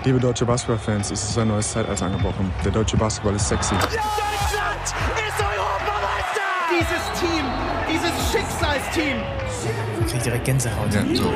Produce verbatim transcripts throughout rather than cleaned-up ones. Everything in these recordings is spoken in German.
Liebe deutsche Basketballfans, es ist ein neues Zeitalter angebrochen. Der deutsche Basketball ist sexy. Ja! Deutschland ist Europameister! Dieses Team, dieses Schicksalsteam. Ich krieg direkt Gänsehaut. Ja, so.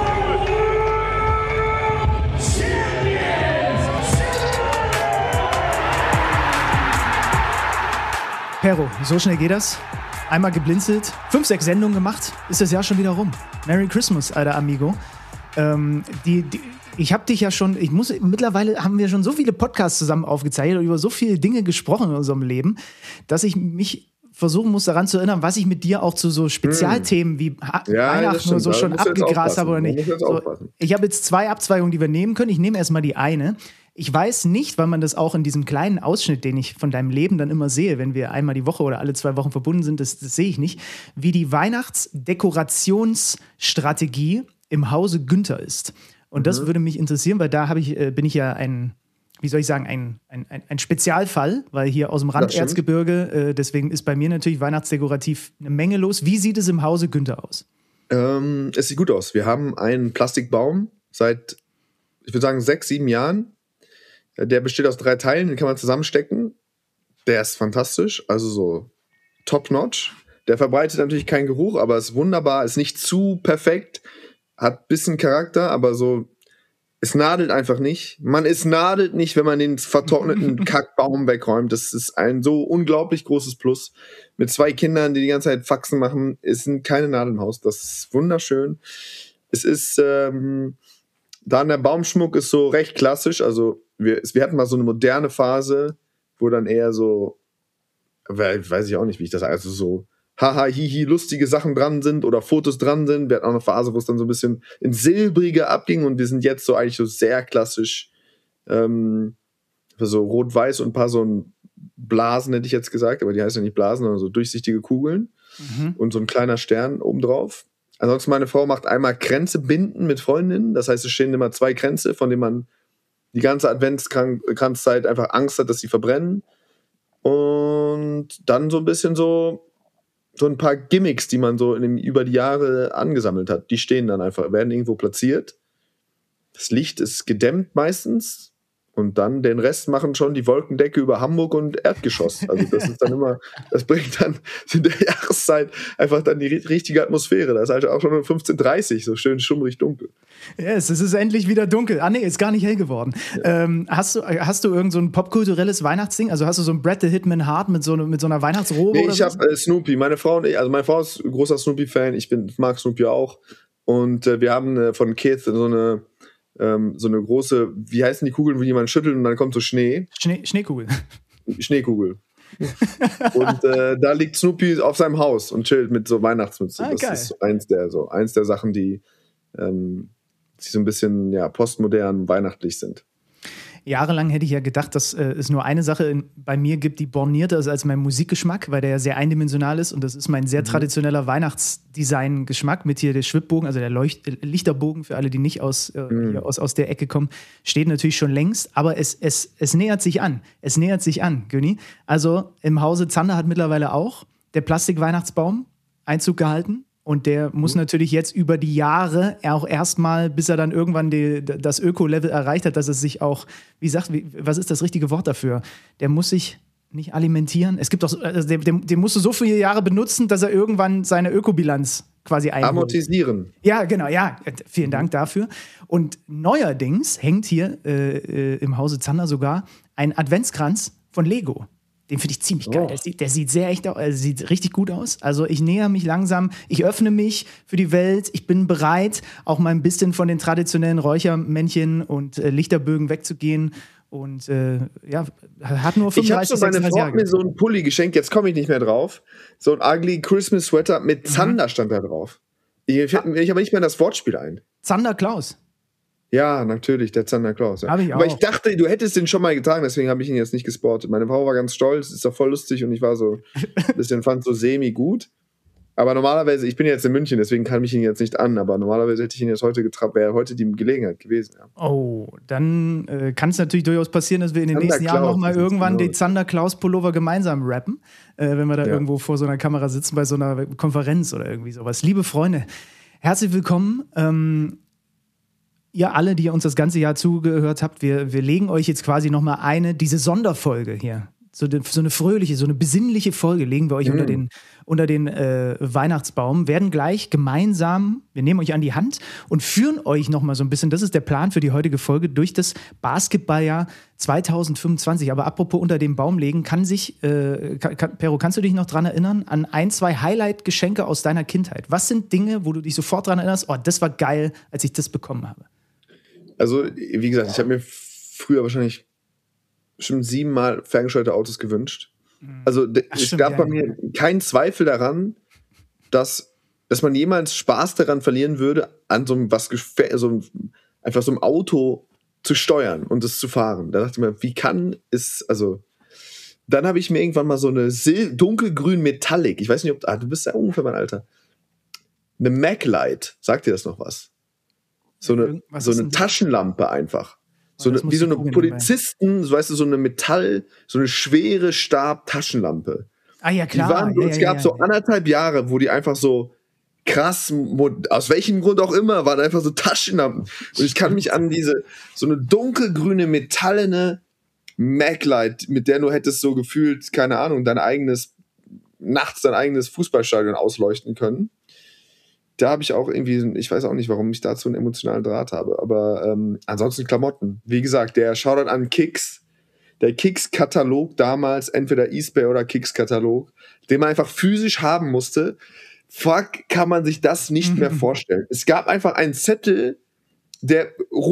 Pero, so schnell geht das. Einmal geblinzelt, fünf, sechs Sendungen gemacht, ist das Jahr schon wieder rum. Merry Christmas, alter Amigo. Ähm, die, die, ich habe dich ja schon, ich muss, mittlerweile haben wir schon so viele Podcasts zusammen aufgezeichnet und über so viele Dinge gesprochen in unserem Leben, dass ich mich versuchen muss, daran zu erinnern, was ich mit dir auch zu so Spezialthemen wie ha- Ja, Weihnachten oder so schon abgegrast habe oder nicht. So, aufpassen. ich habe jetzt zwei Abzweigungen, die wir nehmen können. Ich nehme erstmal die eine. Ich weiß nicht, weil man das auch in diesem kleinen Ausschnitt, den ich von deinem Leben dann immer sehe, wenn wir einmal die Woche oder alle zwei Wochen verbunden sind, das, das sehe ich nicht, wie die Weihnachtsdekorationsstrategie im Hause Günther ist. Und mhm. das würde mich interessieren, weil da habe ich, äh, bin ich ja ein, wie soll ich sagen, ein, ein, ein, ein Spezialfall, weil hier aus dem Randerzgebirge, äh, deswegen ist bei mir natürlich weihnachtsdekorativ eine Menge los. Wie sieht es im Hause Günther aus? Ähm, es sieht gut aus. Wir haben einen Plastikbaum seit, ich würde sagen, sechs, sieben Jahren. Der besteht aus drei Teilen, den kann man zusammenstecken. Der ist fantastisch, also so top-notch. Der verbreitet natürlich keinen Geruch, aber ist wunderbar, ist nicht zu perfekt, hat ein bisschen Charakter, aber so, es nadelt einfach nicht. Man, es nadelt nicht, wenn man den vertrockneten Kackbaum wegräumt. Das ist ein so unglaublich großes Plus. Mit zwei Kindern, die die ganze Zeit Faxen machen, es sind keine Nadeln im Haus. Das ist wunderschön. Es ist, ähm, dann der Baumschmuck ist so recht klassisch, also wir, wir hatten mal so eine moderne Phase, wo dann eher so, weiß ich auch nicht, wie ich das sage, also so haha, hihi, lustige Sachen dran sind oder Fotos dran sind. Wir hatten auch eine Phase, wo es dann so ein bisschen ins Silbrige abging und wir sind jetzt so eigentlich so sehr klassisch, ähm, so rot-weiß und ein paar so ein Blasen, hätte ich jetzt gesagt, aber die heißen ja nicht Blasen, sondern so durchsichtige Kugeln mhm. und so ein kleiner Stern obendrauf. Ansonsten meine Frau macht einmal Kränze binden mit Freundinnen, das heißt, es stehen immer zwei Kränze, von denen man die ganze Adventskranzzeit einfach Angst hat, dass sie verbrennen. Und dann so ein bisschen so, so ein paar Gimmicks, die man so in dem, über die Jahre angesammelt hat. Die stehen dann einfach, werden irgendwo platziert. Das Licht ist gedämmt meistens. Und dann den Rest machen schon die Wolkendecke über Hamburg und Erdgeschoss. Also das ist dann immer, das bringt dann in der Jahreszeit einfach dann die richtige Atmosphäre. Das ist halt auch schon um fünfzehn Uhr dreißig, so schön schummrig dunkel. Yes, es ist endlich wieder dunkel. Ah nee, ist gar nicht hell geworden. Ja. Ähm, hast du, hast du irgend so ein popkulturelles Weihnachtsding? Also hast du so ein Bret the Hitman Hart mit so, mit so einer Weihnachtsrobe? Nee, oder ich so? habe äh, Snoopy. Meine Frau und ich, also meine Frau ist ein großer Snoopy-Fan. Ich bin, mag Snoopy auch. Und äh, wir haben äh, von Keith so eine Ähm, so eine große, wie heißen die Kugeln, wo jemand schüttelt und dann kommt so Schnee? Schnee Schneekugel. Schneekugel. Und äh, da liegt Snoopy auf seinem Haus und chillt mit so Weihnachtsmütze. Ah, das geil. ist so eins der, so eins der Sachen, die, ähm, die so ein bisschen ja, postmodern weihnachtlich sind. Jahrelang hätte ich ja gedacht, dass äh, es nur eine Sache in, bei mir gibt, die bornierter ist als mein Musikgeschmack, weil der ja sehr eindimensional ist und das ist mein sehr Mhm. traditioneller Weihnachtsdesign-Geschmack mit hier der Schwibbogen, also der Leucht äh, Lichterbogen für alle, die nicht aus, äh, Mhm. hier aus, aus der Ecke kommen, steht natürlich schon längst, aber es, es, es nähert sich an. Es nähert sich an, Günni. Also im Hause Zander hat mittlerweile auch der Plastik-Weihnachtsbaum Einzug gehalten. Und der muss natürlich jetzt über die Jahre auch erstmal, bis er dann irgendwann die, das Öko-Level erreicht hat, dass es sich auch, wie sagt, wie, was ist das richtige Wort dafür? Der muss sich nicht alimentieren. Es gibt doch, also den, den, den musst du so viele Jahre benutzen, dass er irgendwann seine Ökobilanz quasi einholt. Amortisieren. Ja, genau, ja. Vielen Dank dafür. Und neuerdings hängt hier äh, im Hause Zander sogar ein Adventskranz von Lego. Den finde ich ziemlich geil. Oh. Der sieht, der sieht sehr echt aus, also sieht richtig gut aus. Also ich näher mich langsam, ich öffne mich für die Welt. Ich bin bereit, auch mal ein bisschen von den traditionellen Räuchermännchen und äh, Lichterbögen wegzugehen. Und äh, ja, hat nur Ich habe fünfunddreißig, so, meine Frau Jahre. hat mir so einen Pulli geschenkt, jetzt komme ich nicht mehr drauf. So ein ugly Christmas Sweater mit Zander stand da drauf. Ich fällt mir ich aber nicht mehr das Wortspiel ein. Zander Klaus. Ja, natürlich, der Santa Claus. Ja. Hab ich Aber auch. ich dachte, du hättest den schon mal getragen, deswegen habe ich ihn jetzt nicht gesportet. Meine Frau war ganz stolz, ist doch voll lustig und ich war so ein bisschen, fand so semi gut. Aber normalerweise, ich bin jetzt in München, deswegen kann ich ihn jetzt nicht an, aber normalerweise hätte ich ihn jetzt heute getragen, wäre heute die Gelegenheit gewesen. Ja. Oh, dann äh, kann es natürlich durchaus passieren, dass wir in den Zander nächsten Jahren Klaus, nochmal das ist irgendwann genau den Zander Klaus Pullover gemeinsam rappen, äh, wenn wir da Ja. irgendwo vor so einer Kamera sitzen, bei so einer Konferenz oder irgendwie sowas. Liebe Freunde, herzlich willkommen. Ähm, ihr alle, die uns das ganze Jahr zugehört habt, wir, wir legen euch jetzt quasi nochmal eine, diese Sonderfolge hier. So eine, so eine fröhliche, so eine besinnliche Folge legen wir euch mhm. unter den, unter den äh, Weihnachtsbaum, werden gleich gemeinsam, wir nehmen euch an die Hand und führen euch nochmal so ein bisschen, das ist der Plan für die heutige Folge, durch das Basketballjahr zwanzig fünfundzwanzig. Aber apropos unter den Baum legen, kann sich, äh, kann, Pero, kannst du dich noch dran erinnern an ein, zwei Highlight-Geschenke aus deiner Kindheit? Was sind Dinge, wo du dich sofort dran erinnerst, oh, das war geil, als ich das bekommen habe? Also, wie gesagt, ich habe mir früher wahrscheinlich bestimmt siebenmal ferngesteuerte Autos gewünscht. Also Ach, es stimmt, gab ja, bei mir keinen Zweifel daran, dass, dass man jemals Spaß daran verlieren würde, an so einem, was, so einem, einfach so einem Auto zu steuern und es zu fahren. Da dachte ich mir, wie kann es, also dann habe ich mir irgendwann mal so eine sil- dunkelgrün Metallic, ich weiß nicht, ob, ah, du bist ja ungefähr mein Alter, eine Maglite, sagt dir das noch was? So eine, so eine Taschenlampe einfach. So eine, wie so eine Polizisten, so, weißt du, so eine Metall, so eine schwere Stab-Taschenlampe. Ah ja, klar. Die waren, ja, es ja, gab ja, so ja. anderthalb Jahre, wo die einfach so krass, aus welchem Grund auch immer, waren einfach so Taschenlampen. Und ich kann mich an diese, so eine dunkelgrüne, metallene Maglite, mit der du hättest so gefühlt, keine Ahnung, dein eigenes, nachts dein eigenes Fußballstadion ausleuchten können. Da habe ich auch irgendwie, ich weiß auch nicht, warum ich dazu einen emotionalen Draht habe, aber ähm, ansonsten Klamotten. Wie gesagt, der Shoutout an Kicks, der Kicks-Katalog damals, entweder eBay oder Kicks-Katalog, den man einfach physisch haben musste. Fuck, kann man sich das nicht mhm. mehr vorstellen. Es gab einfach einen Zettel, der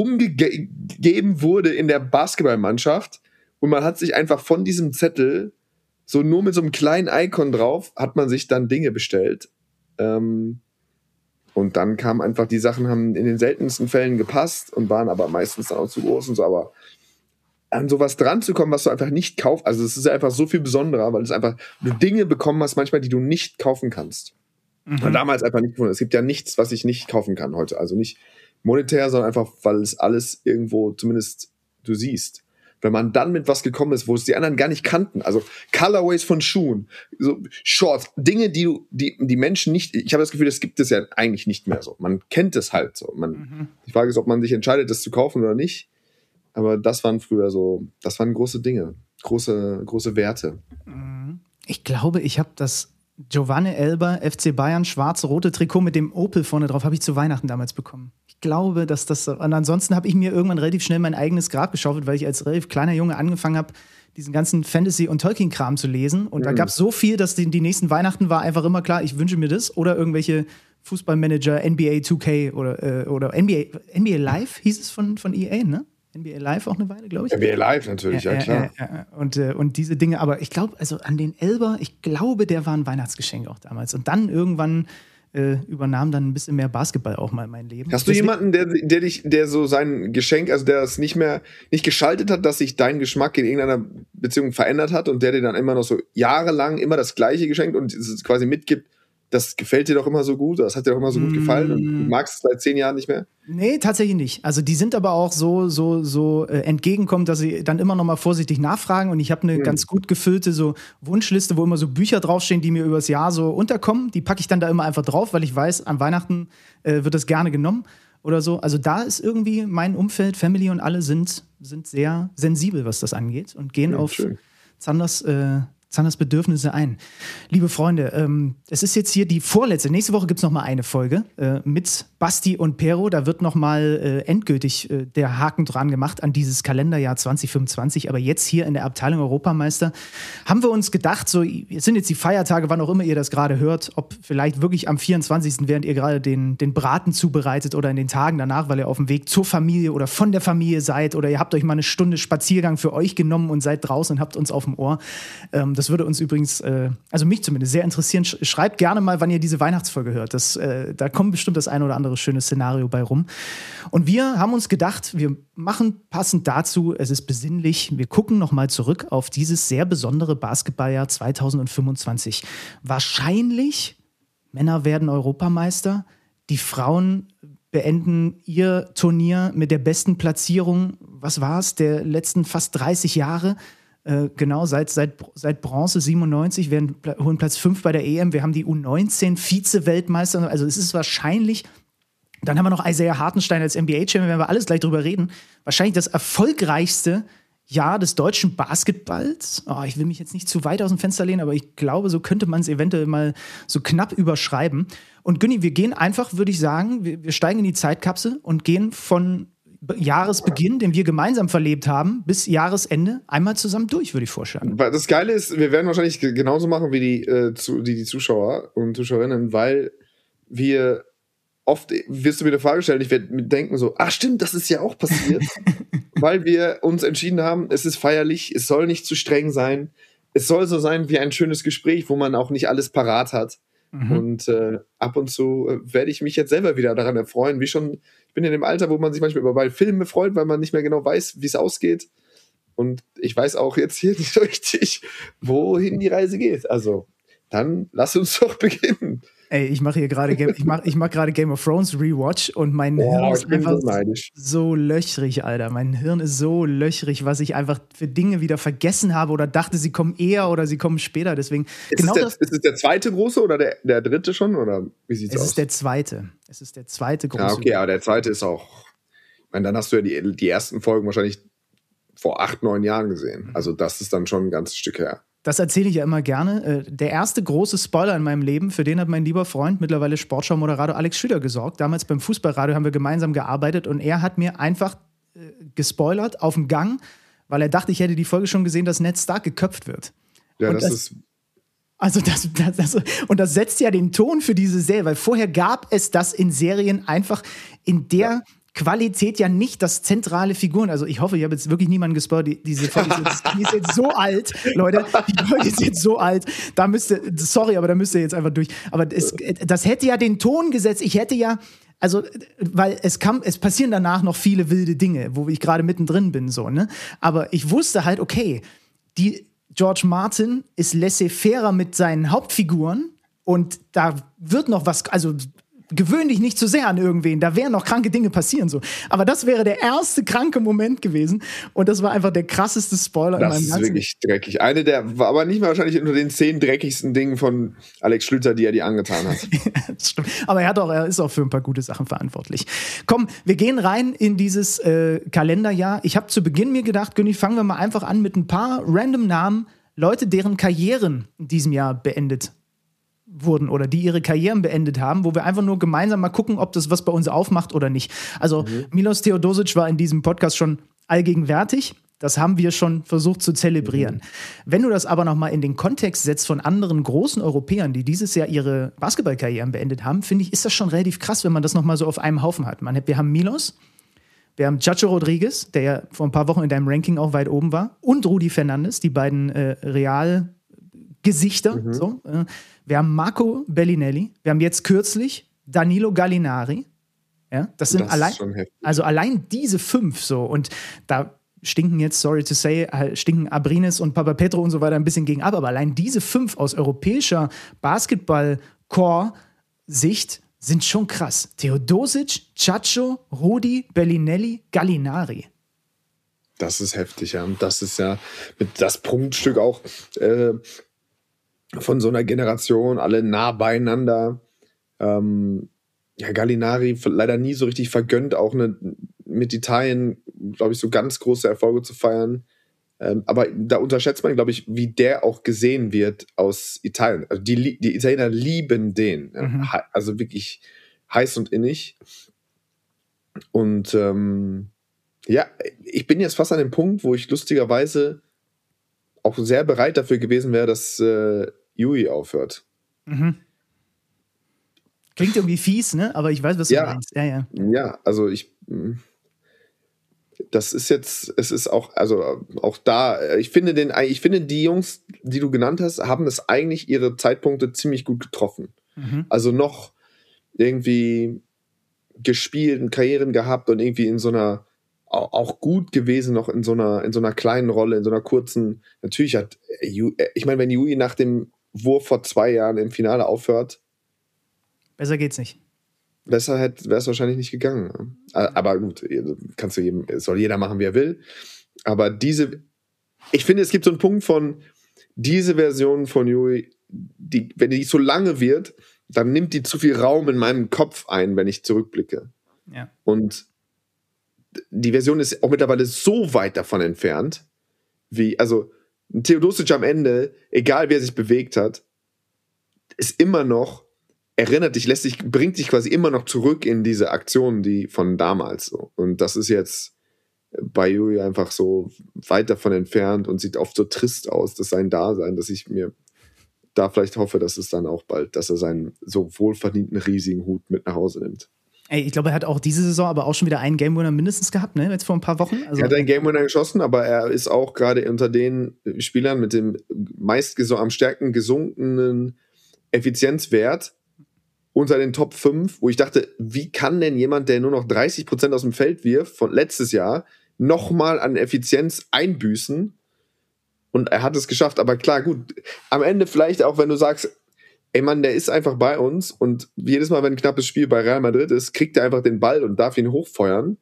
rumgegeben wurde in der Basketballmannschaft und man hat sich einfach von diesem Zettel, so nur mit so einem kleinen Icon drauf, hat man sich dann Dinge bestellt. Ähm, Und dann kamen einfach, die Sachen haben in den seltensten Fällen gepasst und waren aber meistens dann auch zu groß und so. Aber an sowas dran zu kommen, was du einfach nicht kaufst, also es ist einfach so viel besonderer, weil es einfach, du Dinge bekommen hast manchmal, die du nicht kaufen kannst. Mhm. Und damals einfach nicht gefunden. Es gibt ja nichts, was ich nicht kaufen kann heute. Also nicht monetär, sondern einfach, weil es alles irgendwo zumindest du siehst. Wenn man dann mit was gekommen ist, wo es die anderen gar nicht kannten, also Colorways von Schuhen, so Shorts, Dinge, die du, die, die Menschen nicht, ich habe das Gefühl, das gibt es ja eigentlich nicht mehr so. Man kennt es halt so. Man, mhm. Die Frage ist, ob man sich entscheidet, das zu kaufen oder nicht. Aber das waren früher so, das waren große Dinge, große, große Werte. Ich glaube, ich habe das Giovanni Elber, F C Bayern, schwarz-rote Trikot mit dem Opel vorne drauf, habe ich zu Weihnachten damals bekommen. Ich glaube, dass das, und ansonsten habe ich mir irgendwann relativ schnell mein eigenes Grab geschaufelt, weil ich als relativ kleiner Junge angefangen habe, diesen ganzen Fantasy- und Tolkien-Kram zu lesen. Und mhm. da gab es so viel, dass die, die nächsten Weihnachten war einfach immer klar, ich wünsche mir das. Oder irgendwelche Fußballmanager, N B A zwei K oder, äh, oder N B A, N B A Live hieß es von, von E A, ne? N B A Live auch eine Weile, glaube ich. N B A Live natürlich, ja, ja klar. Ja, ja, ja. Und, äh, und diese Dinge, aber ich glaube, also an den Elber, ich glaube, der war ein Weihnachtsgeschenk auch damals. Und dann irgendwann äh, übernahm dann ein bisschen mehr Basketball auch mal mein Leben. Hast du Deswegen, jemanden, der, der dich, der so sein Geschenk, also der es nicht mehr, nicht geschaltet hat, dass sich dein Geschmack in irgendeiner Beziehung verändert hat und der dir dann immer noch so jahrelang immer das Gleiche geschenkt und es quasi mitgibt, das gefällt dir doch immer so gut, das hat dir doch immer so gut gefallen und du magst es seit zehn Jahren nicht mehr? Nee, tatsächlich nicht. Also die sind aber auch so, so, so äh, entgegenkommend, dass sie dann immer noch mal vorsichtig nachfragen und ich habe eine mhm. ganz gut gefüllte so Wunschliste, wo immer so Bücher draufstehen, die mir übers Jahr so unterkommen. Die packe ich dann da immer einfach drauf, weil ich weiß, an Weihnachten äh, wird das gerne genommen oder so. Also da ist irgendwie mein Umfeld, Family und alle sind, sind sehr sensibel, was das angeht und gehen ja, auf schön. Zanders äh, Zanders Bedürfnisse ein. Liebe Freunde, ähm, es ist jetzt hier die vorletzte. Nächste Woche gibt es noch mal eine Folge äh, mit Basti und Pero. Da wird noch mal äh, endgültig äh, der Haken dran gemacht an dieses Kalenderjahr zwanzig fünfundzwanzig. Aber jetzt hier in der Abteilung Europameister haben wir uns gedacht, so, es sind jetzt die Feiertage, wann auch immer ihr das gerade hört, ob vielleicht wirklich am vierundzwanzigsten während ihr gerade den, den Braten zubereitet oder in den Tagen danach, weil ihr auf dem Weg zur Familie oder von der Familie seid oder ihr habt euch mal eine Stunde Spaziergang für euch genommen und seid draußen und habt uns auf dem Ohr. Ähm, das würde uns übrigens, äh, also mich zumindest, sehr interessieren. Schreibt gerne mal, wann ihr diese Weihnachtsfolge hört. Das, äh, da kommt bestimmt das ein oder andere schöne Szenario bei rum. Und wir haben uns gedacht, wir machen passend dazu, es ist besinnlich, wir gucken nochmal zurück auf dieses sehr besondere Basketballjahr zwanzig fünfundzwanzig. Wahrscheinlich, Männer werden Europameister, die Frauen beenden ihr Turnier mit der besten Platzierung, was war es, der letzten fast dreißig Jahre. Äh, genau, seit, seit, seit Bronze siebenundneunzig, werden, holen Platz fünf bei der E M. Wir haben die U neunzehn Vize-Weltmeister. Also es ist wahrscheinlich Dann haben wir noch Isaiah Hartenstein als N B A-Champion, werden wir alles gleich drüber reden. Wahrscheinlich das erfolgreichste Jahr des deutschen Basketballs. Oh, ich will mich jetzt nicht zu weit aus dem Fenster lehnen, aber ich glaube, so könnte man es eventuell mal so knapp überschreiben. Und Günni, wir gehen einfach, würde ich sagen, wir, wir steigen in die Zeitkapsel und gehen von Jahresbeginn, den wir gemeinsam verlebt haben, bis Jahresende einmal zusammen durch, würde ich vorschlagen. Das Geile ist, wir werden wahrscheinlich genauso machen wie die, äh, zu, die, die Zuschauer und Zuschauerinnen, weil wir oft wirst du mir eine Frage stellen, ich werde denken so, ach stimmt, das ist ja auch passiert, weil wir uns entschieden haben, es ist feierlich, es soll nicht zu streng sein, es soll so sein wie ein schönes Gespräch, wo man auch nicht alles parat hat. Mhm. Und äh, ab und zu äh, werde ich mich jetzt selber wieder daran erfreuen, wie schon, ich bin in dem Alter, wo man sich manchmal über Filme freut, weil man nicht mehr genau weiß, wie es ausgeht. Und ich weiß auch jetzt hier nicht so richtig, wohin die Reise geht. Also, dann lass uns doch beginnen. Ey, ich mache hier gerade ich mach, ich mach gerade Game of Thrones Rewatch und mein oh, Hirn ist einfach so, so löchrig, Alter. Mein Hirn ist so löchrig, was ich einfach für Dinge wieder vergessen habe oder dachte, sie kommen eher oder sie kommen später. Deswegen ist, genau es der, das, ist es der zweite große oder der, der dritte schon? Oder wie sieht's es aus? Es ist der zweite. Es ist der zweite große. Ja, okay, aber der zweite ist auch. Ich meine, dann hast du ja die, die ersten Folgen wahrscheinlich vor acht, neun Jahren gesehen. Also, das ist dann schon ein ganzes Stück her. Das erzähle ich ja immer gerne. Der erste große Spoiler in meinem Leben, für den hat mein lieber Freund, mittlerweile Sportschau-Moderator Alex Schüler gesorgt. Damals beim Fußballradio haben wir gemeinsam gearbeitet und er hat mir einfach äh, gespoilert auf dem Gang, weil er dachte, ich hätte die Folge schon gesehen, dass Ned Stark geköpft wird. Ja, und das, das ist... Also das, das, das, und das setzt ja den Ton für diese Serie, weil vorher gab es das in Serien einfach in der... Ja. Qualität ja nicht das zentrale Figuren. Also ich hoffe, ich habe jetzt wirklich niemanden gespoilt. Die, diese Folge ist jetzt, die ist jetzt so alt, Leute. Die Folge ist jetzt so alt. Da müsste, sorry, aber da müsst ihr jetzt einfach durch. Aber es, das hätte ja den Ton gesetzt. Ich hätte ja, also, weil es kam, es passieren danach noch viele wilde Dinge, wo ich gerade mittendrin bin, so, ne? Aber ich wusste halt, okay, die George Martin ist laissez-faire mit seinen Hauptfiguren und da wird noch was, also gewöhn dich nicht zu sehr an irgendwen, da wären noch kranke Dinge passieren. So. Aber das wäre der erste kranke Moment gewesen und das war einfach der krasseste Spoiler das in meinem ganzen... Das ist wirklich dreckig. Eine der, war aber nicht mal wahrscheinlich unter den zehn dreckigsten Dingen von Alex Schlüter, die er dir angetan hat. Das stimmt. Aber er, hat auch, er ist auch für ein paar gute Sachen verantwortlich. Komm, wir gehen rein in dieses äh, Kalenderjahr. Ich habe zu Beginn mir gedacht, Günni, fangen wir mal einfach an mit ein paar random Namen, Leute, deren Karrieren in diesem Jahr beendet wurden oder die ihre Karrieren beendet haben, wo wir einfach nur gemeinsam mal gucken, ob das was bei uns aufmacht oder nicht. Also mhm. Milos Teodosic war in diesem Podcast schon allgegenwärtig. Das haben wir schon versucht zu zelebrieren. Mhm. Wenn du das aber noch mal in den Kontext setzt von anderen großen Europäern, die dieses Jahr ihre Basketballkarrieren beendet haben, finde ich, ist das schon relativ krass, wenn man das noch mal so auf einem Haufen hat. Man, wir haben Milos, wir haben Chacho Rodriguez, der ja vor ein paar Wochen in deinem Ranking auch weit oben war, und Rudi Fernandes, die beiden äh, Realgesichter. Mhm. So, äh, Wir haben Marco Bellinelli, wir haben jetzt kürzlich Danilo Gallinari. Ja, das sind das allein, heftig, also allein diese fünf so. Und da stinken jetzt, sorry to say, stinken Abrines und Papa Petro und so weiter ein bisschen gegen ab. Aber allein diese fünf aus europäischer Basketball-Core-Sicht sind schon krass. Teodosic, Chacho, Rudi, Bellinelli, Gallinari. Das ist heftig, ja. Das ist ja mit das Punktstück auch äh, von so einer Generation, alle nah beieinander. Ähm, ja, Gallinari leider nie so richtig vergönnt, auch eine, mit Italien, glaube ich, so ganz große Erfolge zu feiern. Ähm, aber da unterschätzt man, glaube ich, wie der auch gesehen wird aus Italien. Also die, die Italiener lieben den. Mhm. Ja, also wirklich heiß und innig. Und ähm, ja, ich bin jetzt fast an dem Punkt, wo ich lustigerweise auch sehr bereit dafür gewesen wäre, dass äh, Yui aufhört. Mhm. Klingt irgendwie fies, ne? Aber ich weiß, was ja. du meinst. Ja, ja. Ja, also ich das ist jetzt, es ist auch, also auch da, ich finde den, ich finde die Jungs, die du genannt hast, haben es eigentlich ihre Zeitpunkte ziemlich gut getroffen. Mhm. Also noch irgendwie gespielt und Karrieren gehabt und irgendwie in so einer auch gut gewesen, noch in so einer, in so einer kleinen Rolle, in so einer kurzen, natürlich hat, ich meine, wenn Yui nach dem Wurf vor zwei Jahren im Finale aufhört, besser geht's nicht. Besser wäre es wahrscheinlich nicht gegangen. Aber gut, kannst du jedem, soll jeder machen, wie er will. Aber diese, ich finde, es gibt so einen Punkt von, diese Version von Yui, die, wenn die so lange wird, dann nimmt die zu viel Raum in meinem Kopf ein, wenn ich zurückblicke. Ja. Und die Version ist auch mittlerweile so weit davon entfernt, wie, also Theodosic am Ende, egal wer sich bewegt hat, ist immer noch, erinnert dich, lässt dich, bringt dich quasi immer noch zurück in diese Aktionen, die von damals so. Und das ist jetzt bei Yuri einfach so weit davon entfernt und sieht oft so trist aus, dass sein Dasein, dass ich mir da vielleicht hoffe, dass es dann auch bald, dass er seinen so wohlverdienten riesigen Hut mit nach Hause nimmt. Ey, ich glaube, er hat auch diese Saison aber auch schon wieder einen Game Winner mindestens gehabt, ne? Jetzt vor ein paar Wochen. Also er hat einen Game Winner geschossen, aber er ist auch gerade unter den Spielern mit dem meist geso- am stärksten gesunkenen Effizienzwert unter den Top fünf, wo ich dachte, wie kann denn jemand, der nur noch dreißig Prozent aus dem Feld wirft, von letztes Jahr, nochmal an Effizienz einbüßen? Und er hat es geschafft. Aber klar, gut, am Ende vielleicht auch, wenn du sagst, ey Mann, der ist einfach bei uns und jedes Mal, wenn ein knappes Spiel bei Real Madrid ist, kriegt er einfach den Ball und darf ihn hochfeuern.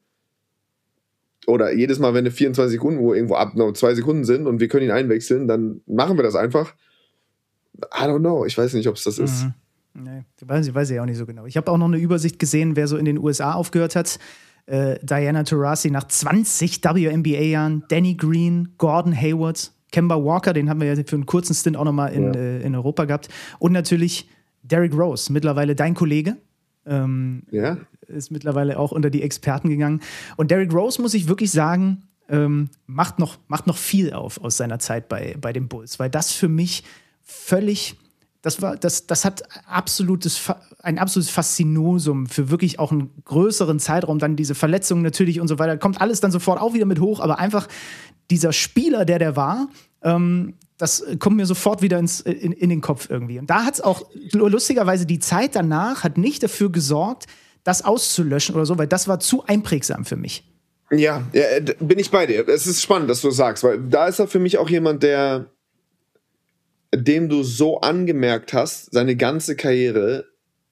Oder jedes Mal, wenn eine vierundzwanzig Sekunden, wo irgendwo ab noch zwei Sekunden sind und wir können ihn einwechseln, dann machen wir das einfach. I don't know. Ich weiß nicht, ob es das ist. Mhm. Nee, weiß ich, weiß ich auch nicht so genau. Ich habe auch noch eine Übersicht gesehen, wer so in den U S A aufgehört hat. Äh, Diana Taurasi nach zwanzig W N B A-Jahren, Danny Green, Gordon Hayward, Kemba Walker, den haben wir ja für einen kurzen Stint auch nochmal in, ja. äh, in Europa gehabt. Und natürlich Derrick Rose, mittlerweile dein Kollege. Ähm, ja. Ist mittlerweile auch unter die Experten gegangen. Und Derrick Rose, muss ich wirklich sagen, ähm, macht, noch, macht noch viel auf aus seiner Zeit bei, bei den Bulls. Weil das für mich völlig, das war, das, das hat absolutes, ein absolutes Faszinosum für wirklich auch einen größeren Zeitraum. Dann diese Verletzungen natürlich und so weiter. Kommt alles dann sofort auch wieder mit hoch, aber einfach dieser Spieler, der der war, ähm, das kommt mir sofort wieder ins, in, in den Kopf irgendwie. Und da hat es auch, lustigerweise, die Zeit danach hat nicht dafür gesorgt, das auszulöschen oder so, weil das war zu einprägsam für mich. Ja, ja, bin ich bei dir. Es ist spannend, dass du das sagst, weil da ist er für mich auch jemand, der, dem du so angemerkt hast, seine ganze Karriere,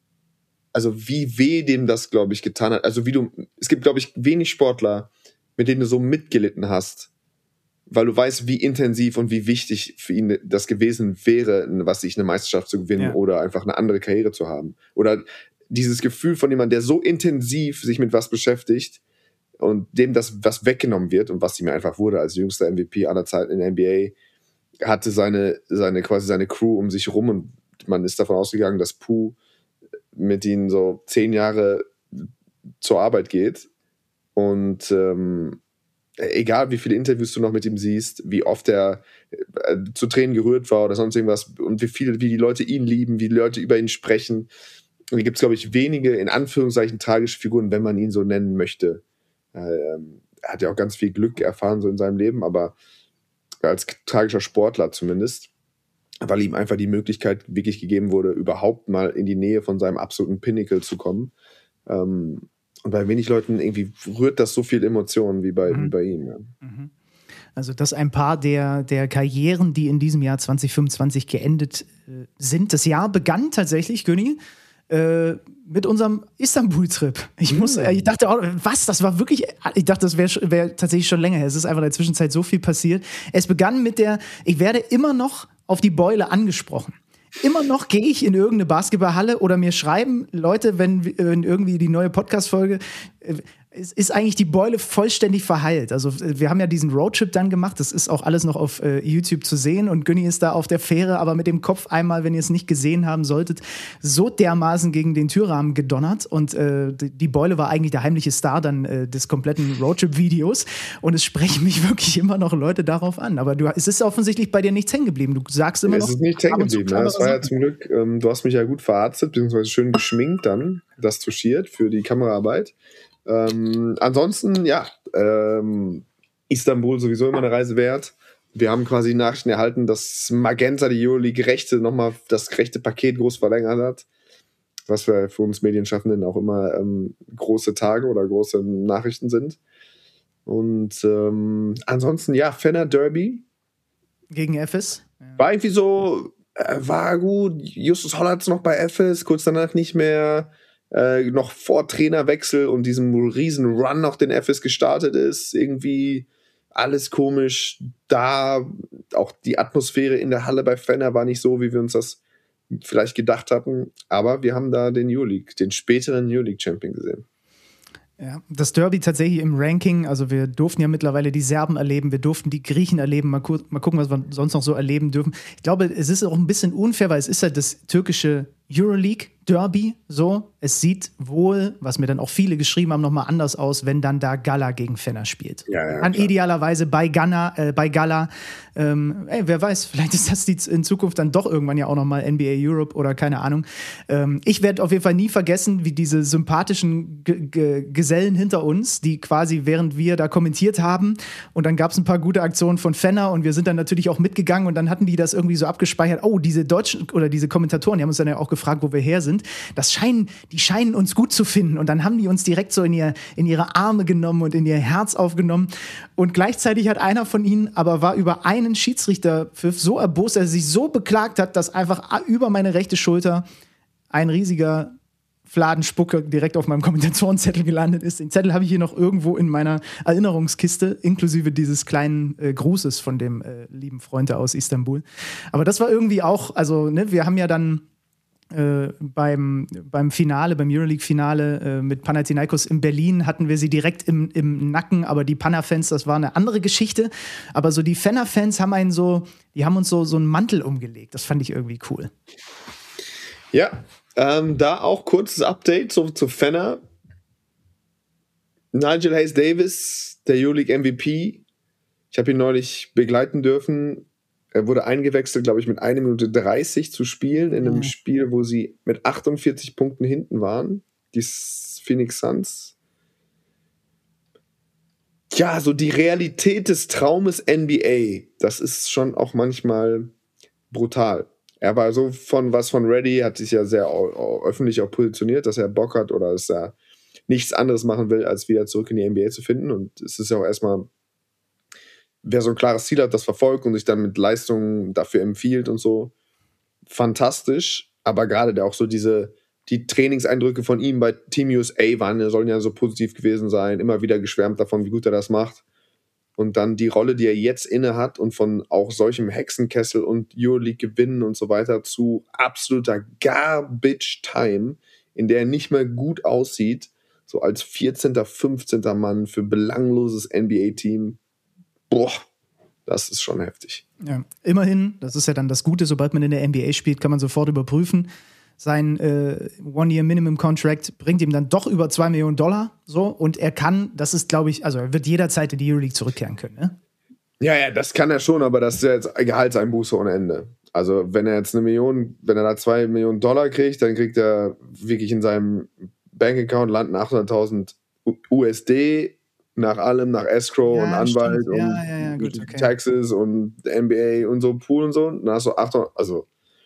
also wie weh dem das, glaube ich, getan hat. Also wie du, es gibt, glaube ich, wenig Sportler, mit denen du so mitgelitten hast, weil du weißt, wie intensiv und wie wichtig für ihn das gewesen wäre, was sich eine Meisterschaft zu gewinnen ja. oder einfach eine andere Karriere zu haben. Oder dieses Gefühl von jemandem, der so intensiv sich mit was beschäftigt und dem das was weggenommen wird und was ihm einfach wurde als jüngster M V P aller Zeiten in der N B A, hatte seine, seine quasi seine Crew um sich rum und man ist davon ausgegangen, dass Pooh mit ihnen so zehn Jahre zur Arbeit geht und ähm, egal wie viele Interviews du noch mit ihm siehst, wie oft er äh, zu Tränen gerührt war oder sonst irgendwas und wie viele, wie die Leute ihn lieben, wie die Leute über ihn sprechen. Und hier gibt es, glaube ich, wenige, in Anführungszeichen, tragische Figuren, wenn man ihn so nennen möchte. Ähm, er hat ja auch ganz viel Glück erfahren so in seinem Leben, aber als tragischer Sportler zumindest, weil ihm einfach die Möglichkeit wirklich gegeben wurde, überhaupt mal in die Nähe von seinem absoluten Pinnacle zu kommen. Ähm, Und bei wenig Leuten irgendwie rührt das so viel Emotionen wie bei, mhm. wie bei ihm. Ja. Also das ein paar der, der Karrieren, die in diesem Jahr zwanzig fünfundzwanzig geendet äh, sind. Das Jahr begann tatsächlich, Göni, äh, mit unserem Istanbul-Trip. Ich, muss, äh, ich dachte, auch, was, das war wirklich, ich dachte, das wäre wär tatsächlich schon länger her. Es ist einfach in der Zwischenzeit so viel passiert. Es begann mit der, ich werde immer noch auf die Beule angesprochen. Immer noch gehe ich in irgendeine Basketballhalle oder mir schreiben Leute, wenn, wenn irgendwie die neue Podcast-Folge, äh, ist, ist eigentlich die Beule vollständig verheilt. Also wir haben ja diesen Roadtrip dann gemacht, das ist auch alles noch auf äh, YouTube zu sehen und Günni ist da auf der Fähre, aber mit dem Kopf einmal, wenn ihr es nicht gesehen haben solltet, so dermaßen gegen den Türrahmen gedonnert und äh, die, die Beule war eigentlich der heimliche Star dann äh, des kompletten Roadtrip-Videos und es sprechen mich wirklich immer noch Leute darauf an. Aber du, es ist offensichtlich bei dir nichts hängen geblieben. Du sagst immer ja, noch... Es ist nicht hängen geblieben, ja, es war ja zum Glück, ähm, du hast mich ja gut verarztet, beziehungsweise schön geschminkt dann, das touchiert für die Kameraarbeit. Ähm, ansonsten, ja, ähm, Istanbul sowieso immer eine Reise wert. Wir haben quasi Nachrichten erhalten, dass Magenta die Euroleague-Rechte nochmal das rechte Paket groß verlängert hat. Was für, für uns Medienschaffenden auch immer ähm, große Tage oder große Nachrichten sind. Und ähm, ansonsten, ja, Fener Derby. Gegen Efes. Ja. War irgendwie so, äh, war gut. Justus Hollatz noch bei Efes, kurz danach nicht mehr. Äh, noch vor Trainerwechsel und diesem riesen Run noch den Efes gestartet ist, irgendwie alles komisch. Da auch die Atmosphäre in der Halle bei Fener war nicht so, wie wir uns das vielleicht gedacht hatten, aber wir haben da den Euroleague, den späteren Euroleague-Champion gesehen. Ja, das Derby tatsächlich im Ranking, also wir durften ja mittlerweile die Serben erleben, wir durften die Griechen erleben, mal, gu- mal gucken, was wir sonst noch so erleben dürfen. Ich glaube, es ist auch ein bisschen unfair, weil es ist halt das türkische Euroleague-Derby, so. Es sieht wohl, was mir dann auch viele geschrieben haben, nochmal anders aus, wenn dann da Gala gegen Fener spielt. Ja, ja, dann klar. idealerweise bei Ghana, äh, bei Gala. Ähm, ey, wer weiß, vielleicht ist das die, in Zukunft dann doch irgendwann ja auch nochmal N B A Europe oder keine Ahnung. Ähm, ich werde auf jeden Fall nie vergessen, wie diese sympathischen G- G- Gesellen hinter uns, die quasi während wir da kommentiert haben und dann gab es ein paar gute Aktionen von Fenner und wir sind dann natürlich auch mitgegangen und dann hatten die das irgendwie so abgespeichert. Oh, diese Deutschen oder diese Kommentatoren, die haben uns dann ja auch gefragt, wo wir her sind. Das scheinen, die scheinen uns gut zu finden und dann haben die uns direkt so in, ihr, in ihre Arme genommen und in ihr Herz aufgenommen und gleichzeitig hat einer von ihnen aber war über einen Schiedsrichterpfiff so erbost, dass er sich so beklagt hat, dass einfach über meine rechte Schulter ein riesiger Fladenspucke direkt auf meinem Kommentatorenzettel gelandet ist. Den Zettel habe ich hier noch irgendwo in meiner Erinnerungskiste, inklusive dieses kleinen äh, Grußes von dem äh, lieben Freund aus Istanbul. Aber das war irgendwie auch, also ne, wir haben ja dann äh, beim, beim Finale, beim Euroleague-Finale äh, mit Panathinaikos in Berlin hatten wir sie direkt im, im Nacken, aber die Pana-Fans, das war eine andere Geschichte. Aber so die Fener-Fans haben einen so, die haben uns so, so einen Mantel umgelegt. Das fand ich irgendwie cool. Ja, ähm, da auch kurzes Update so, zu Fener. Nigel Hayes-Davis, der Euroleague M V P. Ich habe ihn neulich begleiten dürfen. Er wurde eingewechselt, glaube ich, mit einer Minute dreißig zu spielen, in einem mhm. Spiel, wo sie mit achtundvierzig Punkten hinten waren. Die Phoenix Suns. Ja, so die Realität des Traumes N B A, das ist schon auch manchmal brutal. Er war so von was von ready, hat sich ja sehr au- au- öffentlich auch positioniert, dass er Bock hat oder dass er nichts anderes machen will, als wieder zurück in die N B A zu finden. Und es ist ja auch erstmal, wer so ein klares Ziel hat, das verfolgt und sich dann mit Leistungen dafür empfiehlt und so, fantastisch. Aber gerade der auch so diese, die Trainingseindrücke von ihm bei Team U S A waren, sollen ja so positiv gewesen sein, immer wieder geschwärmt davon, wie gut er das macht. Und dann die Rolle, die er jetzt inne hat und von auch solchem Hexenkessel und Euroleague gewinnen und so weiter zu absoluter Garbage Time, in der er nicht mehr gut aussieht, so als vierzehnter, fünfzehnter Mann für belangloses N B A-Team. Boah, das ist schon heftig. Ja, immerhin, das ist ja dann das Gute, sobald man in der N B A spielt, kann man sofort überprüfen. Sein äh, One-Year-Minimum-Contract bringt ihm dann doch über zwei Millionen Dollar. So, und er kann, das ist, glaube ich, also er wird jederzeit in die Euroleague zurückkehren können, ne? Ja, ja, das kann er schon, aber das ist ja jetzt Gehaltseinbuße ohne Ende. Also, wenn er jetzt eine Million, wenn er da zwei Millionen Dollar kriegt, dann kriegt er wirklich in seinem Bankaccount landen achthunderttausend U S D nach allem, nach Escrow Ja, und Anwalt stimmt. Ja, und ja, ja, gut, okay. Taxes und N B A und so, Pool und so. Und dann hast du achthundert, also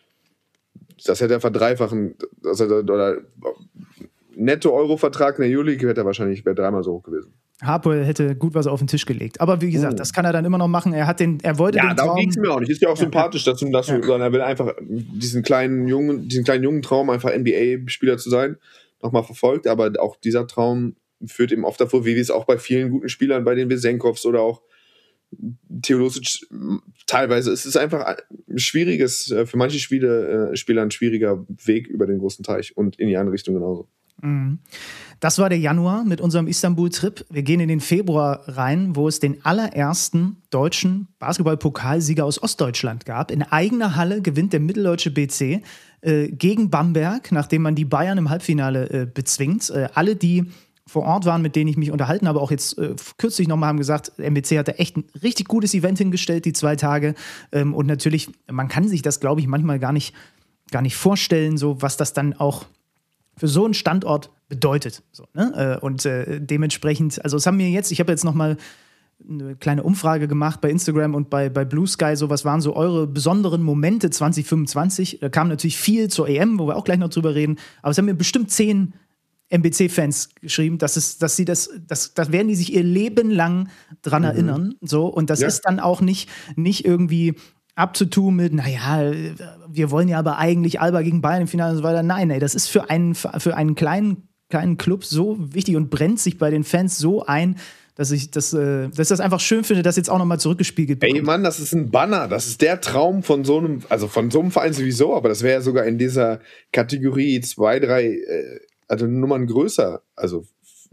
das hätte er verdreifachen, das hätte, oder Netto-Euro-Vertrag in der Euroleague hätte er wahrscheinlich wäre dreimal so hoch gewesen. Harpel hätte gut was auf den Tisch gelegt. Aber wie gesagt, Oh. das kann er dann immer noch machen. Er hat den, er wollte Ja, den darum Traum. ging es mir auch nicht. Ist ja auch Ja. sympathisch, dass du, dass du, Ja. sondern er will einfach diesen kleinen jungen, diesen kleinen jungen Traum, einfach N B A-Spieler zu sein, nochmal verfolgt. Aber auch dieser Traum führt ihm oft davor, wie wir es auch bei vielen guten Spielern, bei den Wesenkovs oder auch Theodosic, teilweise ist es einfach ein schwieriges, für manche Spiele, äh, Spieler ein schwieriger Weg über den großen Teich und in die andere Richtung genauso. Mhm. Das war der Januar mit unserem Istanbul-Trip. Wir gehen in den Februar rein, wo es den allerersten deutschen Basketball-Pokalsieger aus Ostdeutschland gab. In eigener Halle gewinnt der mitteldeutsche B C äh, gegen Bamberg, nachdem man die Bayern im Halbfinale äh, bezwingt. Äh, alle, die vor Ort waren, mit denen ich mich unterhalten habe, auch jetzt äh, kürzlich nochmal haben gesagt, M B C hatte echt ein richtig gutes Event hingestellt, die zwei Tage. Ähm, und natürlich, man kann sich das, glaube ich, manchmal gar nicht, gar nicht vorstellen, so was das dann auch für so einen Standort bedeutet. So, ne? äh, und äh, dementsprechend, also es haben mir jetzt, ich habe jetzt nochmal eine kleine Umfrage gemacht bei Instagram und bei, bei Blue Sky, so was waren so eure besonderen Momente zwanzig fünfundzwanzig. Da kam natürlich viel zur E M, wo wir auch gleich noch drüber reden, aber es haben mir bestimmt zehn M B C-Fans geschrieben, dass, es, dass sie das, das, das werden die sich ihr Leben lang dran mhm. erinnern. So, und das ja. ist dann auch nicht, nicht irgendwie abzutun mit, naja, wir wollen ja aber eigentlich Alba gegen Bayern im Finale und so weiter. Nein, ey, das ist für einen, für einen kleinen, kleinen Club so wichtig und brennt sich bei den Fans so ein, dass ich das, äh, dass ich das einfach schön finde, dass jetzt auch nochmal zurückgespiegelt wird. Ey Mann, das ist ein Banner. Das ist der Traum von so einem, also von so einem Verein sowieso, aber das wäre ja sogar in dieser Kategorie zwei, drei, äh, also Nummern größer. Also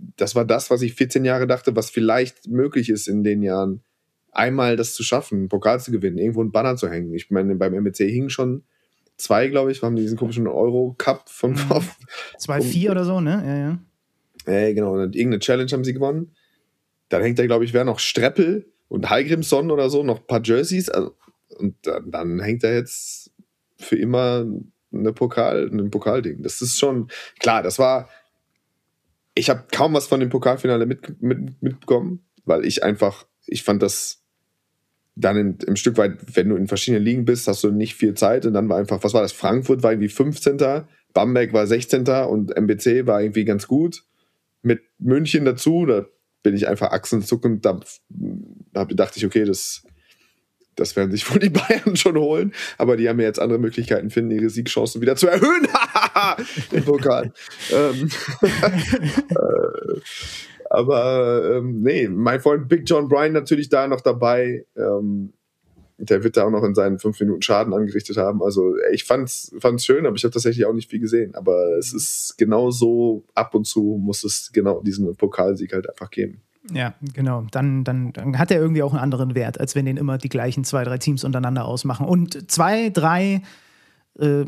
das war das, was ich vierzehn Jahre dachte, was vielleicht möglich ist in den Jahren, einmal das zu schaffen, einen Pokal zu gewinnen, irgendwo einen Banner zu hängen. Ich meine, beim M B C hingen schon zwei, glaube ich, wir haben diesen komischen Euro-Cup von Mhm. zwei vier oder so, ne? Ja, ja. Äh, genau, und irgendeine Challenge haben sie gewonnen. Dann hängt da, glaube ich, wer noch Streppel und Hallgrimsson oder so, noch ein paar Jerseys. Also, und dann, dann hängt da jetzt für immer eine Pokal, ein Pokalding. Das ist schon, klar, das war, ich habe kaum was von dem Pokalfinale mit, mit, mitbekommen, weil ich einfach, ich fand das dann in, im Stück weit, wenn du in verschiedenen Ligen bist, hast du nicht viel Zeit und dann war einfach, was war das? Frankfurt war irgendwie fünfzehnter, Bamberg war sechzehnter und M B C war irgendwie ganz gut. Mit München dazu, da bin ich einfach achsenzuckend, da, da dachte ich, okay, das, das werden sich wohl die Bayern schon holen, aber die haben ja jetzt andere Möglichkeiten finden, ihre Siegchancen wieder zu erhöhen. Im Pokal. ähm, äh, aber ähm, nee, mein Freund Big John Bryan natürlich da noch dabei. Ähm, der wird da auch noch in seinen fünf Minuten Schaden angerichtet haben. Also ich fand's, fand's schön, aber ich habe tatsächlich auch nicht viel gesehen. Aber es ist genau so, ab und zu muss es genau diesen Pokalsieg halt einfach geben. Ja, genau. Dann, dann, dann hat er irgendwie auch einen anderen Wert, als wenn den immer die gleichen zwei, drei Teams untereinander ausmachen. Und zwei, drei äh,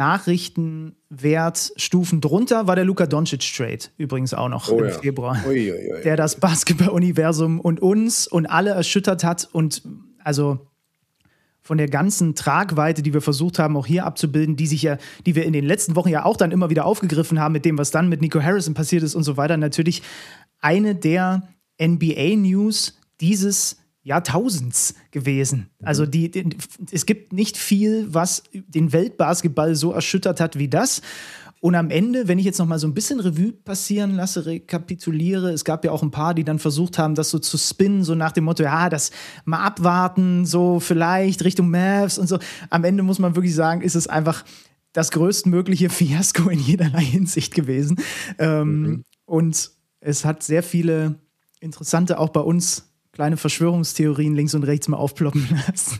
Nachrichtenwertstufen drunter war der Luka Doncic-Trade übrigens auch noch Oh im ja. Februar. Ui, ui, ui. Der das Basketball-Universum und uns und alle erschüttert hat. Und also von der ganzen Tragweite, die wir versucht haben, auch hier abzubilden, die sich ja, die wir in den letzten Wochen ja auch dann immer wieder aufgegriffen haben, mit dem, was dann mit Nico Harrison passiert ist und so weiter, natürlich eine der N B A-News dieses Jahrtausends gewesen. Also die, die, es gibt nicht viel, was den Weltbasketball so erschüttert hat wie das. Und am Ende, wenn ich jetzt noch mal so ein bisschen Revue passieren lasse, rekapituliere, es gab ja auch ein paar, die dann versucht haben, das so zu spinnen, so nach dem Motto, ja, das mal abwarten, so vielleicht Richtung Mavs und so. Am Ende muss man wirklich sagen, ist es einfach das größtmögliche Fiasko in jederlei Hinsicht gewesen. Ähm, mhm. Und es hat sehr viele interessante, auch bei uns, kleine Verschwörungstheorien links und rechts mal aufploppen lassen.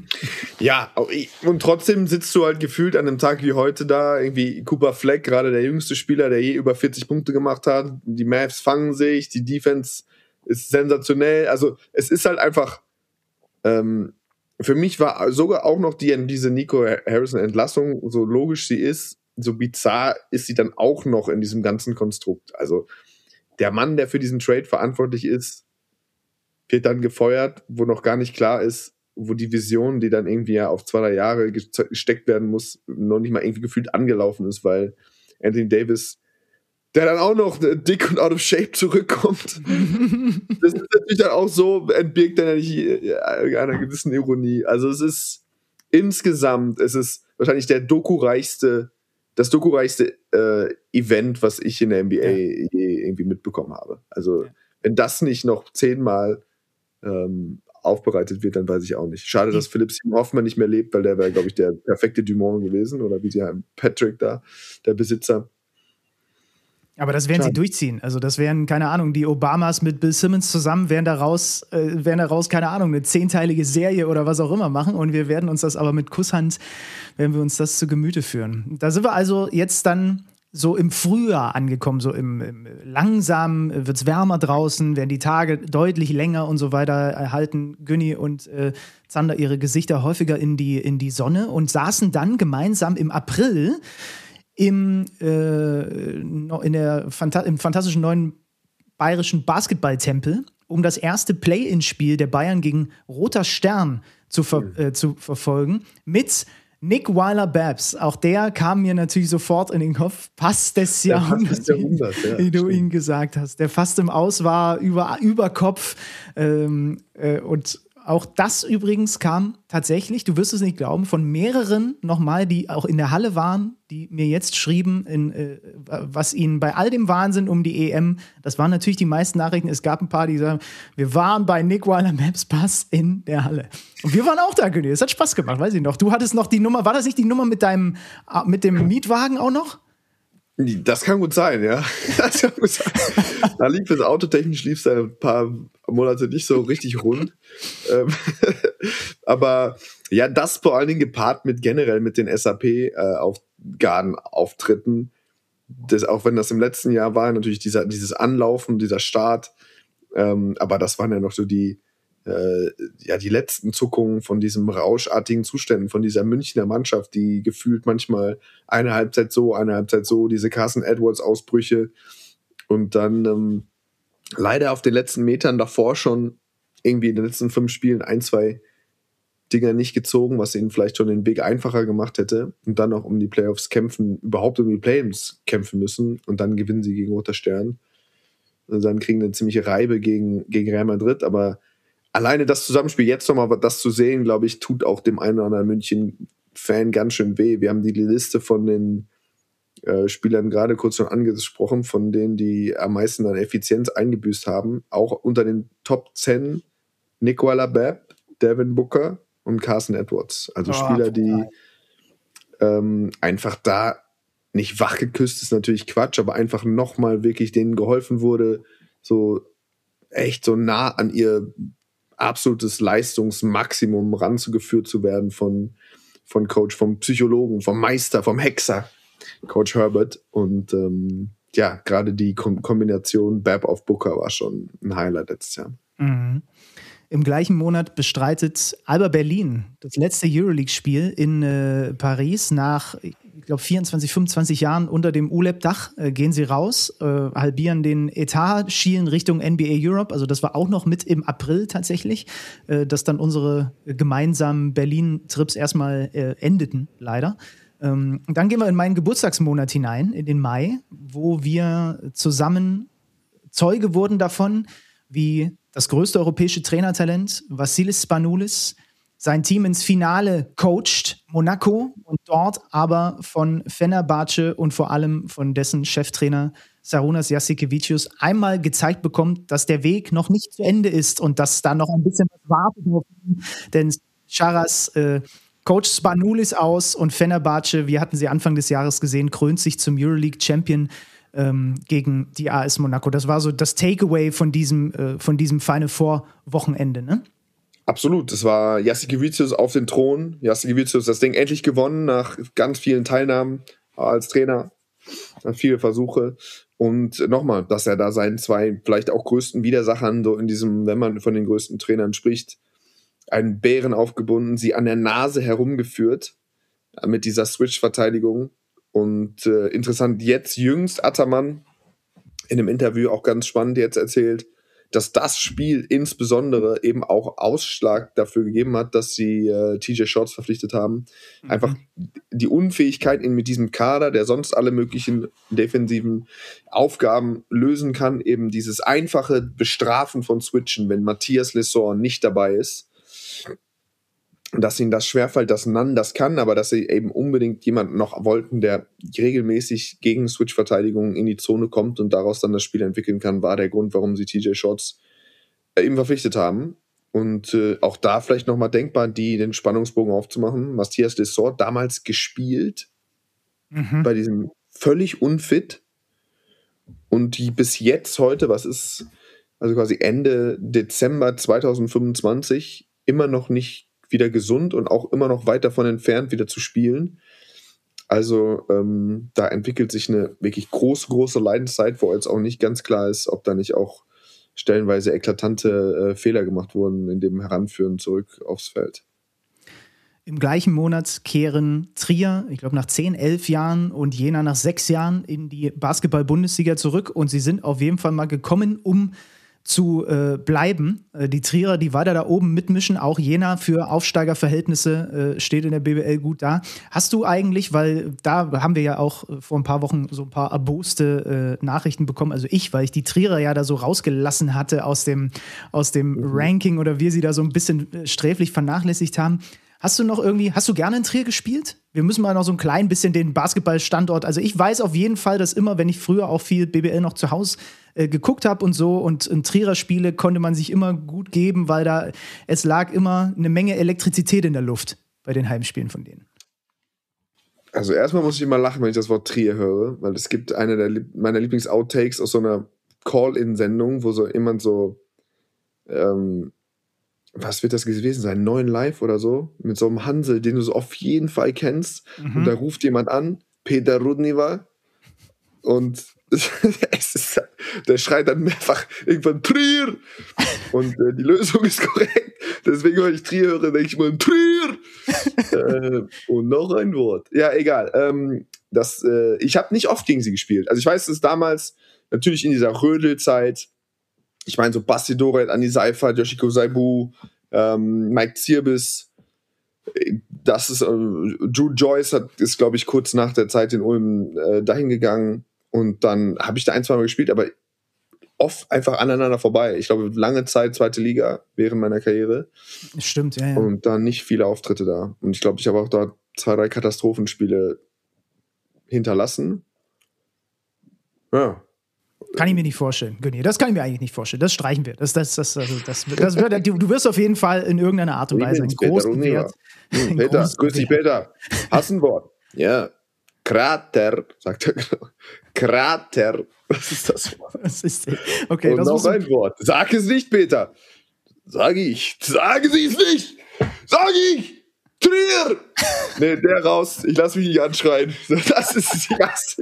Ja, und trotzdem sitzt du halt gefühlt an einem Tag wie heute da, irgendwie Cooper Fleck, gerade der jüngste Spieler, der je über vierzig Punkte gemacht hat. Die Mavs fangen sich, die Defense ist sensationell. Also es ist halt einfach, ähm, für mich war sogar auch noch die, diese Nico Harrison-Entlassung, so logisch sie ist, so bizarr ist sie dann auch noch in diesem ganzen Konstrukt. Also der Mann, der für diesen Trade verantwortlich ist, wird dann gefeuert, wo noch gar nicht klar ist, wo die Vision, die dann irgendwie ja auf zwei, drei Jahre gesteckt werden muss, noch nicht mal irgendwie gefühlt angelaufen ist, weil Anthony Davis, der dann auch noch dick und out of shape zurückkommt, das ist natürlich dann auch so, entbirgt dann ja nicht einer gewissen Ironie. Also es ist insgesamt, es ist wahrscheinlich der dokureichste, das dokureichste äh, Event, was ich in der N B A ja. je irgendwie mitbekommen habe. Also ja. wenn das nicht noch zehnmal ähm, aufbereitet wird, dann weiß ich auch nicht. Schade, dass Philipp Simon Hoffmann nicht mehr lebt, weil der wäre, glaube ich, der perfekte Dumont gewesen oder wie sie haben, Patrick da, der Besitzer. Aber das werden Schade. sie durchziehen. Also das wären, keine Ahnung, die Obamas mit Bill Simmons zusammen wären daraus, äh, wären daraus, keine Ahnung, eine zehnteilige Serie oder was auch immer machen und wir werden uns das aber mit Kusshand, werden wir uns das zu Gemüte führen. Da sind wir also jetzt dann so im Frühjahr angekommen, so im, im langsam wird es wärmer draußen, werden die Tage deutlich länger und so weiter, halten Günni und äh, Zander ihre Gesichter häufiger in die, in die Sonne und saßen dann gemeinsam im April im, äh, in der Phanta- im fantastischen neuen bayerischen Basketballtempel, um das erste Play-in-Spiel der Bayern gegen Roter Stern zu, ver- äh, zu verfolgen, mit Nick Weiler-Babs, auch der kam mir natürlich sofort in den Kopf. Pass des Jahrhunderts, ja, wie du ihn gesagt hast. Der fast im Aus war, über, über Kopf. Ähm, äh, und auch das übrigens kam tatsächlich, du wirst es nicht glauben, von mehreren nochmal, die auch in der Halle waren, die mir jetzt schrieben, in, äh, was ihnen bei all dem Wahnsinn um die E M, das waren natürlich die meisten Nachrichten, es gab ein paar, die sagen, wir waren bei Nick Weiler-Babs Pass in der Halle. Und wir waren auch da, Günni, es hat Spaß gemacht, weiß ich noch. Du hattest noch die Nummer, war das nicht die Nummer mit deinem, mit dem Mietwagen auch noch? Das kann gut sein, ja. Das kann gut sein. Da lief es autotechnisch, lief es ein paar Monate nicht so richtig rund. Aber ja, das vor allen Dingen gepaart mit generell mit den S A P-Garden-Auftritten, das, auch wenn das im letzten Jahr war, natürlich dieser, dieses Anlaufen, dieser Start, ähm, aber das waren ja noch so die, äh, ja, die letzten Zuckungen von diesem rauschartigen Zuständen, von dieser Münchner Mannschaft, die gefühlt manchmal eine Halbzeit so, eine Halbzeit so, diese Carson Edwards-Ausbrüche und dann ähm, leider auf den letzten Metern davor schon irgendwie in den letzten fünf Spielen ein, zwei Dinger nicht gezogen, was ihnen vielleicht schon den Weg einfacher gemacht hätte und dann auch um die Playoffs kämpfen, überhaupt um die Playoffs kämpfen müssen und dann gewinnen sie gegen Roter Stern und dann kriegen eine ziemliche Reibe gegen, gegen Real Madrid, aber alleine das Zusammenspiel, jetzt nochmal das zu sehen, glaube ich, tut auch dem einen oder anderen München-Fan ganz schön weh. Wir haben die Liste von den äh, Spielern gerade kurz schon angesprochen, von denen, die am meisten an Effizienz eingebüßt haben. Auch unter den Top zehn Nicola Babb, Devin Booker und Carson Edwards. Also oh, Spieler, die ähm, einfach da nicht wachgeküsst ist natürlich Quatsch, aber einfach nochmal wirklich denen geholfen wurde, so echt so nah an ihr absolutes Leistungsmaximum ranzugeführt zu werden von, von Coach, vom Psychologen, vom Meister, vom Hexer, Coach Herbert. Und ähm, ja, gerade die Kom- Kombination Babb auf Booker war schon ein Highlight letztes Jahr. Mhm. Im gleichen Monat bestreitet Alba Berlin das letzte Euroleague-Spiel in äh, Paris. Nach, ich glaube, vierundzwanzig, fünfundzwanzig Jahren unter dem U L E B-Dach äh, gehen sie raus, äh, halbieren den Etat, schielen Richtung N B A Europe. Also das war auch noch mit im April tatsächlich, äh, dass dann unsere gemeinsamen Berlin-Trips erstmal äh, endeten, leider. Ähm, dann gehen wir in meinen Geburtstagsmonat hinein, in den Mai, wo wir zusammen Zeuge wurden davon, wie das größte europäische Trainertalent, Vassilis Spanoulis, sein Team ins Finale coacht, Monaco, und dort aber von Fenerbahce und vor allem von dessen Cheftrainer Sarunas Jasikevičius einmal gezeigt bekommt, dass der Weg noch nicht zu Ende ist und dass da noch ein bisschen was wartet auf ihn. Denn Charas äh, coacht Spanoulis aus und Fenerbahce, wir hatten sie Anfang des Jahres gesehen, krönt sich zum Euroleague-Champion ähm, gegen die A S Monaco. Das war so das Takeaway von diesem, äh, von diesem Final Four Wochenende, ne? Absolut, das war Jasikevičius auf den Thron. Jasikevičius das Ding endlich gewonnen nach ganz vielen Teilnahmen als Trainer, viele Versuche. Und nochmal, dass er da seinen zwei vielleicht auch größten Widersachern, so in diesem, wenn man von den größten Trainern spricht, einen Bären aufgebunden, sie an der Nase herumgeführt mit dieser Switch-Verteidigung. Und äh, interessant, jetzt jüngst Ataman in einem Interview auch ganz spannend jetzt erzählt, dass das Spiel insbesondere eben auch Ausschlag dafür gegeben hat, dass sie äh, T J Shorts verpflichtet haben. Mhm. Einfach die Unfähigkeit, ihn mit diesem Kader, der sonst alle möglichen defensiven Aufgaben lösen kann, eben dieses einfache Bestrafen von Switchen, wenn Matthias Lesor nicht dabei ist. Dass ihnen das schwerfällt, dass Nunn das kann, aber dass sie eben unbedingt jemanden noch wollten, der regelmäßig gegen Switch-Verteidigungen in die Zone kommt und daraus dann das Spiel entwickeln kann, war der Grund, warum sie T J Shorts äh, eben verpflichtet haben. Und äh, auch da vielleicht nochmal denkbar, die den Spannungsbogen aufzumachen. Matthias Lesor damals gespielt, mhm. bei diesem völlig unfit und die bis jetzt heute, was ist, also quasi Ende Dezember zwanzig fünfundzwanzig, immer noch nicht wieder gesund und auch immer noch weit davon entfernt, wieder zu spielen. Also ähm, da entwickelt sich eine wirklich große, große Leidenszeit, wo jetzt auch nicht ganz klar ist, ob da nicht auch stellenweise eklatante äh, Fehler gemacht wurden in dem Heranführen zurück aufs Feld. Im gleichen Monat kehren Trier, ich glaube nach zehn, elf Jahren und Jena nach sechs Jahren in die Basketball-Bundesliga zurück und sie sind auf jeden Fall mal gekommen, um zu äh, bleiben. Äh, die Trierer, die weiter da oben mitmischen, auch Jena für Aufsteigerverhältnisse äh, steht in der B B L gut da. Hast du eigentlich, weil da haben wir ja auch äh, vor ein paar Wochen so ein paar erboste äh, Nachrichten bekommen, also ich, weil ich die Trierer ja da so rausgelassen hatte aus dem, aus dem mhm. Ranking oder wir sie da so ein bisschen äh, sträflich vernachlässigt haben. Hast du noch irgendwie, hast du gerne in Trier gespielt? Wir müssen mal noch so ein klein bisschen den Basketballstandort, also ich weiß auf jeden Fall, dass immer, wenn ich früher auch viel B B L noch zu Hause äh, geguckt habe und so und in Trierer Spiele konnte man sich immer gut geben, weil da, es lag immer eine Menge Elektrizität in der Luft bei den Heimspielen von denen. Also erstmal muss ich immer lachen, wenn ich das Wort Trier höre, weil es gibt eine der Lieb- meiner Lieblings-Outtakes aus so einer Call-In-Sendung, wo so jemand so ähm, was wird das gewesen sein? Neuen Live oder so? Mit so einem Hansel, den du so auf jeden Fall kennst. Mhm. Und da ruft jemand an, Peter Rudniva. und es ist, der schreit dann mehrfach irgendwann Trier und äh, die Lösung ist korrekt. Deswegen, wenn ich Trier höre, denke ich mal Trier äh, und noch ein Wort. Ja, egal. Ähm, das, äh, ich habe nicht oft gegen sie gespielt. Also ich weiß, dass damals natürlich in dieser Rödel-Zeit, ich meine so Basti Doret, Andi Seifert, Yoshiko Saibu, ähm, Mike Zirbis, das ist, äh, Jude Joyce hat, ist, glaube ich, kurz nach der Zeit in Ulm äh, dahin gegangen. Und dann habe ich da ein, zwei Mal gespielt, aber oft einfach aneinander vorbei. Ich glaube, lange Zeit zweite Liga während meiner Karriere. Stimmt, ja, ja. Und dann nicht viele Auftritte da. Und ich glaube, ich habe auch da zwei, drei Katastrophenspiele hinterlassen. Ja. Kann ich mir nicht vorstellen, Günni. Das kann ich mir eigentlich nicht vorstellen. Das streichen wir. Das, das, das, also das, das wird, du wirst auf jeden Fall in irgendeiner Art und Weise einen großen Wert. Hm, Peter, grüß dich, Peter. Hast ein Wort? Ja. Krater, sagt er. Krater. Was ist das Wort? Das ist, okay, und das noch ein Wort. Sag es nicht, Peter. Sag ich. Sagen Sie es nicht. Sag ich. Trier. Nee, der raus. Ich lass mich nicht anschreien. Das ist die erste.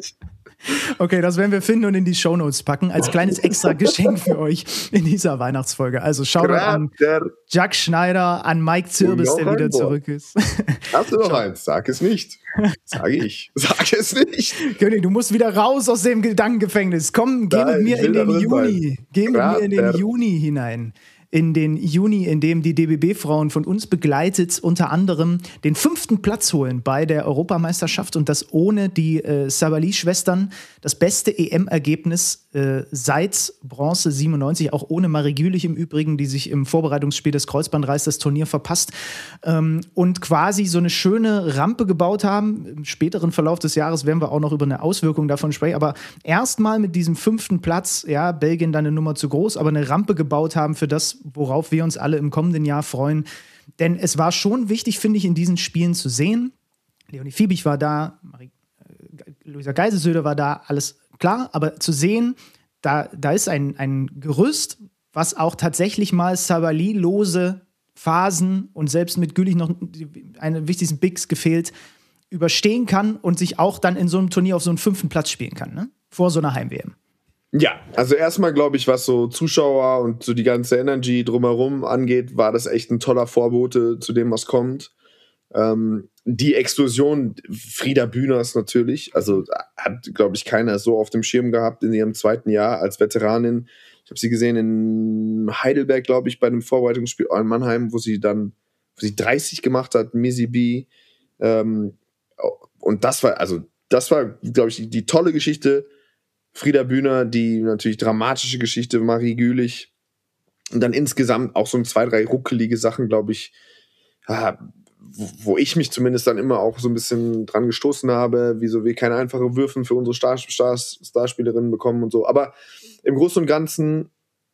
Okay, das werden wir finden und in die Shownotes packen, als kleines extra Geschenk für euch in dieser Weihnachtsfolge. Also schaut an Jack Schneider, an Mike Zirbis, der wieder zurück ist. Hast du noch Schau. eins? Sag es nicht. Sag ich. Sag es nicht. König, du musst wieder raus aus dem Gedankengefängnis. Komm, geh Nein, mit mir in den Juni. Sein. Geh mit Krater. mir in den Juni hinein. In den Juni, in dem die D B B-Frauen von uns begleitet unter anderem den fünften Platz holen bei der Europameisterschaft und das ohne die äh, Sabali-Schwestern. Das beste E M-Ergebnis äh, seit Bronze siebenundneunzig, auch ohne Marie Gülich im Übrigen, die sich im Vorbereitungsspiel des Kreuzbandreißes das Turnier verpasst. Ähm, und quasi so eine schöne Rampe gebaut haben. Im späteren Verlauf des Jahres werden wir auch noch über eine Auswirkung davon sprechen. Aber erstmal mit diesem fünften Platz, ja, Belgien dann eine Nummer zu groß, aber eine Rampe gebaut haben für das, worauf wir uns alle im kommenden Jahr freuen. Denn es war schon wichtig, finde ich, in diesen Spielen zu sehen. Leonie Fiebig war da, Marie, äh, Luisa Geiselsöder war da, alles klar. Aber zu sehen, da, da ist ein, ein Gerüst, was auch tatsächlich mal Sabali-lose Phasen und selbst mit Gülich noch eine wichtigsten Bigs gefehlt, überstehen kann und sich auch dann in so einem Turnier auf so einen fünften Platz spielen kann, ne? Vor so einer Heim-W M. Ja, also erstmal glaube ich, was so Zuschauer und so die ganze Energy drumherum angeht, war das echt ein toller Vorbote zu dem, was kommt. Ähm, die Explosion Frieda Bühners natürlich, also hat, glaube ich, keiner so auf dem Schirm gehabt in ihrem zweiten Jahr als Veteranin. Ich habe sie gesehen in Heidelberg, glaube ich, bei einem Vorbereitungsspiel in Mannheim, wo sie dann wo sie dreißig gemacht hat, Missy B. Ähm, und das war, also das war, glaube ich, die, die tolle Geschichte. Frieda Bühner, die natürlich dramatische Geschichte, Marie Gülich. Und dann insgesamt auch so ein zwei, drei ruckelige Sachen, glaube ich, ja, wo, wo ich mich zumindest dann immer auch so ein bisschen dran gestoßen habe, wieso wir keine einfache Würfen für unsere Star- Star- Starspielerinnen bekommen und so. Aber im Großen und Ganzen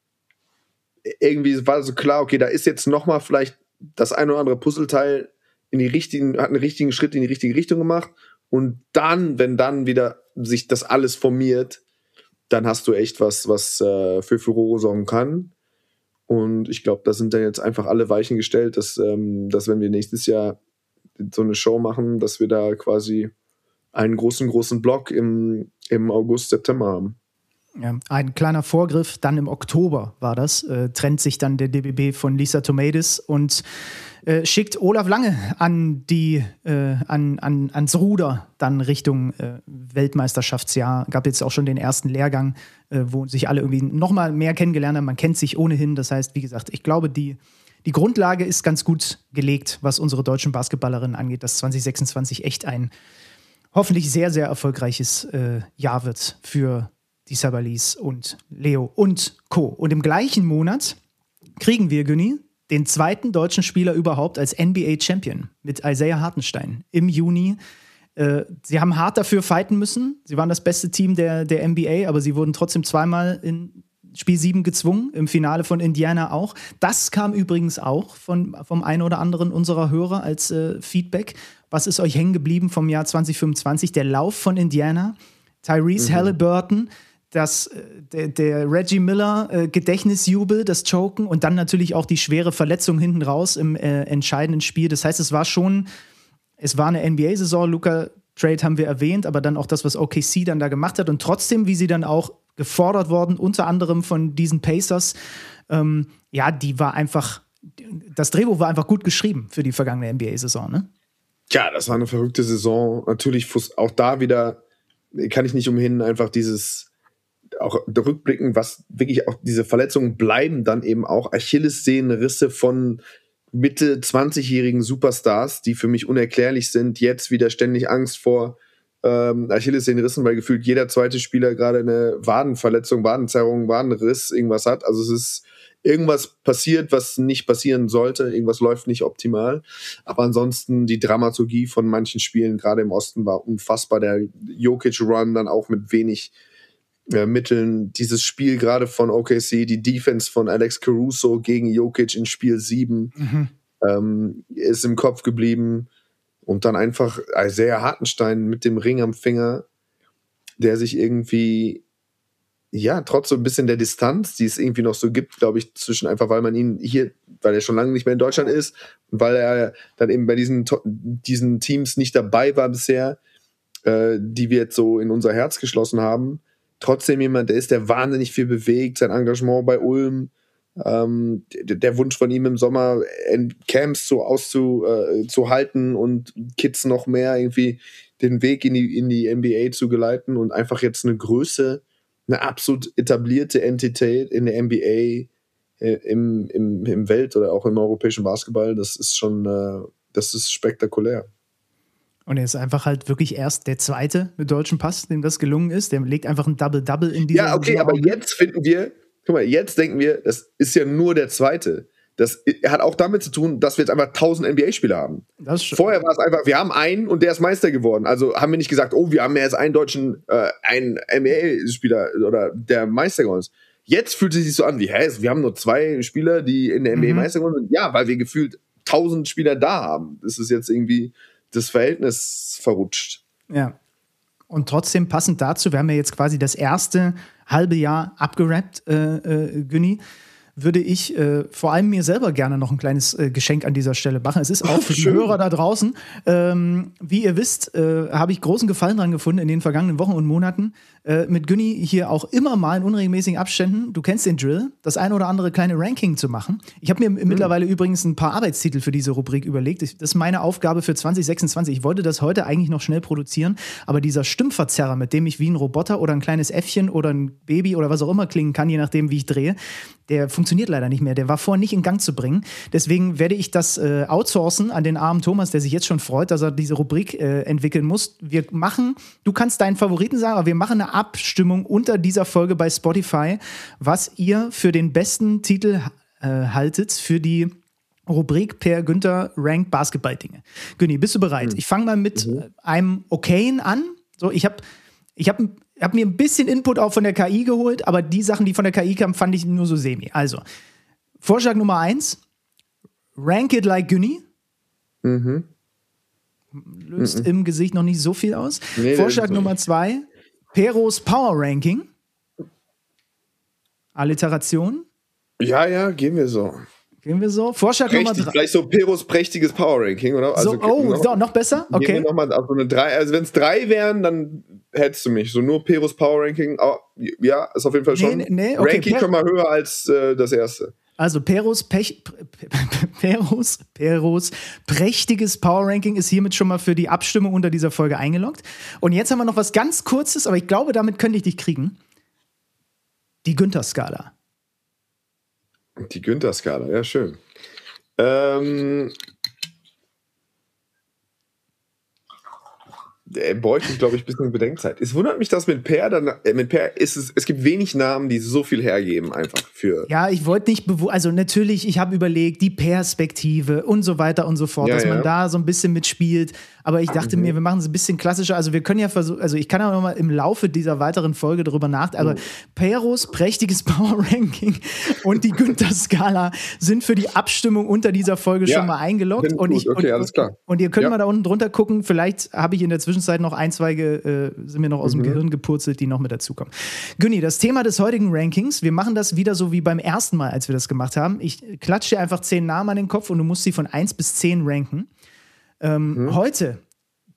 irgendwie war so klar, okay, da ist jetzt nochmal vielleicht das ein oder andere Puzzleteil in die richtigen, hat einen richtigen Schritt in die richtige Richtung gemacht. Und dann, wenn dann wieder sich das alles formiert, dann hast du echt was, was äh, für Furore sorgen kann. Und ich glaube, da sind dann jetzt einfach alle Weichen gestellt, dass, ähm, dass wenn wir nächstes Jahr so eine Show machen, dass wir da quasi einen großen, großen Block im, im August, September haben. Ja, ein kleiner Vorgriff, dann im Oktober war das, äh, trennt sich dann der D B B von Lisa Tomaitis und äh, schickt Olaf Lange an die, äh, an, an, ans Ruder, dann Richtung äh, Weltmeisterschaftsjahr. Gab jetzt auch schon den ersten Lehrgang, äh, wo sich alle irgendwie noch mal mehr kennengelernt haben. Man kennt sich ohnehin. Das heißt, wie gesagt, ich glaube, die, die Grundlage ist ganz gut gelegt, was unsere deutschen Basketballerinnen angeht, dass zwanzig sechsundzwanzig echt ein hoffentlich sehr, sehr erfolgreiches äh, Jahr wird für die Sabalis und Leo und Co. Und im gleichen Monat kriegen wir, Günni, den zweiten deutschen Spieler überhaupt als N B A-Champion mit Isaiah Hartenstein im Juni. Äh, sie haben hart dafür fighten müssen. Sie waren das beste Team der, der N B A, aber sie wurden trotzdem zweimal in Spiel sieben gezwungen, im Finale von Indiana auch. Das kam übrigens auch von, vom einen oder anderen unserer Hörer als äh, Feedback. Was ist euch hängen geblieben vom Jahr zwanzig fünfundzwanzig? Der Lauf von Indiana, Tyrese mhm. Halliburton, das, der, der Reggie Miller äh, Gedächtnisjubel, das Choken und dann natürlich auch die schwere Verletzung hinten raus im äh, entscheidenden Spiel. Das heißt, es war schon, es war eine N B A-Saison. Luka Trade haben wir erwähnt, aber dann auch das, was O K C dann da gemacht hat und trotzdem, wie sie dann auch gefordert worden, unter anderem von diesen Pacers, ähm, ja, die war einfach, das Drehbuch war einfach gut geschrieben für die vergangene N B A-Saison, ne? Ja, das war eine verrückte Saison. Natürlich auch da wieder kann ich nicht umhin, einfach dieses auch rückblicken, was wirklich auch diese Verletzungen bleiben, dann eben auch Achillessehnenrisse von Mitte zwanzigjährigen Superstars, die für mich unerklärlich sind, jetzt wieder ständig Angst vor ähm, Achillessehnenrissen, weil gefühlt jeder zweite Spieler gerade eine Wadenverletzung, Wadenzerrung, Wadenriss, irgendwas hat. Also es ist irgendwas passiert, was nicht passieren sollte, irgendwas läuft nicht optimal. Aber ansonsten die Dramaturgie von manchen Spielen, gerade im Osten, war unfassbar. Der Jokic-Run dann auch mit wenig äh, Mitteln. Dieses Spiel gerade von O K C, die Defense von Alex Caruso gegen Jokic in Spiel sieben, mhm. ähm, ist im Kopf geblieben. Und dann einfach Isaiah Hartenstein mit dem Ring am Finger, der sich irgendwie ja, trotz so ein bisschen der Distanz, die es irgendwie noch so gibt, glaube ich, zwischen einfach, weil man ihn hier, weil er schon lange nicht mehr in Deutschland ist und weil er dann eben bei diesen, diesen Teams nicht dabei war bisher, äh, die wir jetzt so in unser Herz geschlossen haben. Trotzdem jemand, der ist, der wahnsinnig viel bewegt, sein Engagement bei Ulm, ähm, der, der Wunsch von ihm im Sommer in Camps so auszuhalten äh, und Kids noch mehr irgendwie den Weg in die, in die N B A zu geleiten und einfach jetzt eine Größe, eine absolut etablierte Entität in der N B A, äh, im, im, im Welt- oder auch im europäischen Basketball, das ist schon, äh, das ist spektakulär. Und er ist einfach halt wirklich erst der Zweite mit deutschem Pass, dem das gelungen ist. Der legt einfach ein Double-Double in dieser Ja, okay, Saison. aber jetzt finden wir, guck mal, jetzt denken wir, das ist ja nur der Zweite. Das hat auch damit zu tun, dass wir jetzt einfach tausend N B A-Spieler haben. Das ist Vorher war es einfach, wir haben einen und der ist Meister geworden. Also haben wir nicht gesagt, oh, wir haben ja jetzt einen deutschen, äh, einen N B A-Spieler oder der Meister geworden ist. Jetzt fühlt es sich so an wie, hä, wir haben nur zwei Spieler, die in der N B A mhm. Meister geworden sind. Ja, weil wir gefühlt tausend Spieler da haben. Das ist jetzt irgendwie das Verhältnis verrutscht. Ja. Und trotzdem passend dazu, wir haben ja jetzt quasi das erste halbe Jahr abgerappt, äh, äh, Günni, würde ich äh, vor allem mir selber gerne noch ein kleines äh, Geschenk an dieser Stelle machen. Es ist auch für die Hörer da draußen. Ähm, wie ihr wisst, äh, habe ich großen Gefallen dran gefunden in den vergangenen Wochen und Monaten, äh, mit Günni hier auch immer mal in unregelmäßigen Abständen, du kennst den Drill, das ein oder andere kleine Ranking zu machen. Ich habe mir mhm. mittlerweile übrigens ein paar Arbeitstitel für diese Rubrik überlegt. Ich, das ist meine Aufgabe für zwanzig sechsundzwanzig. Ich wollte das heute eigentlich noch schnell produzieren, aber dieser Stimmverzerrer, mit dem ich wie ein Roboter oder ein kleines Äffchen oder ein Baby oder was auch immer klingen kann, je nachdem, wie ich drehe, der funktioniert leider nicht mehr. Der war vorher nicht in Gang zu bringen. Deswegen werde ich das äh, outsourcen an den armen Thomas, der sich jetzt schon freut, dass er diese Rubrik äh, entwickeln muss. Wir machen, du kannst deinen Favoriten sagen, aber wir machen eine Abstimmung unter dieser Folge bei Spotify, was ihr für den besten Titel äh, haltet für die Rubrik Per Günther Rank Basketball-Dinge. Günni, bist du bereit? Mhm. Ich fange mal mit mhm. einem Okayen an. So, ich habe ich hab, hab mir ein bisschen Input auch von der K I geholt, aber die Sachen, die von der K I kamen, fand ich nur so semi. Also, Vorschlag Nummer eins, Rank it like Günni. Mhm. Löst mhm. im Gesicht noch nicht so viel aus. Nee, Vorschlag Nummer zwei, Peros Power Ranking. Alliteration. Ja, ja, gehen wir so. Gehen wir so. Vorschlag Prächtig, Nummer drei. Vielleicht so Peros prächtiges Power Ranking, oder? Also, so, oh, noch, so, noch besser? Okay. Gehen wir noch mal auf so eine drei. Also wenn es drei wären, dann hättest du mich. So nur Peros Power Ranking. Oh, ja, ist auf jeden Fall schon. Nee, nee, okay. Ranking per- schon mal höher als äh, das erste. Also Peros, Pech, Peros, Peros prächtiges Power Ranking ist hiermit schon mal für die Abstimmung unter dieser Folge eingeloggt. Und jetzt haben wir noch was ganz Kurzes, aber ich glaube, damit könnte ich dich kriegen. Die Günther-Skala. Die Günther-Skala, ja, schön. Ähm, der bräuchte ich, glaube ich, ein bisschen Bedenkzeit. Es wundert mich, dass mit Per, dann, äh, mit Per ist es, es gibt wenig Namen, die so viel hergeben, einfach für. Ja, ich wollte nicht, bewu- also natürlich, ich habe überlegt, die Perspektive und so weiter und so fort, ja, dass ja. man da so ein bisschen mitspielt. Aber ich dachte mhm. mir, wir machen es ein bisschen klassischer. Also wir können ja versuchen, also ich kann ja noch mal im Laufe dieser weiteren Folge darüber nachdenken. Aber mhm. Peros prächtiges Power Ranking und die Günther-Skala sind für die Abstimmung unter dieser Folge ja, schon mal eingeloggt. Und, ich, okay, und, alles klar. und ihr könnt ja. mal da unten drunter gucken. Vielleicht habe ich in der Zwischenzeit noch ein, zwei, äh, sind mir noch aus mhm. dem Gehirn gepurzelt, die noch mit dazukommen. Günni, das Thema des heutigen Rankings, wir machen das wieder so wie beim ersten Mal, als wir das gemacht haben. Ich klatsche dir einfach zehn Namen an den Kopf und du musst sie von eins bis zehn ranken. Ähm, mhm. Heute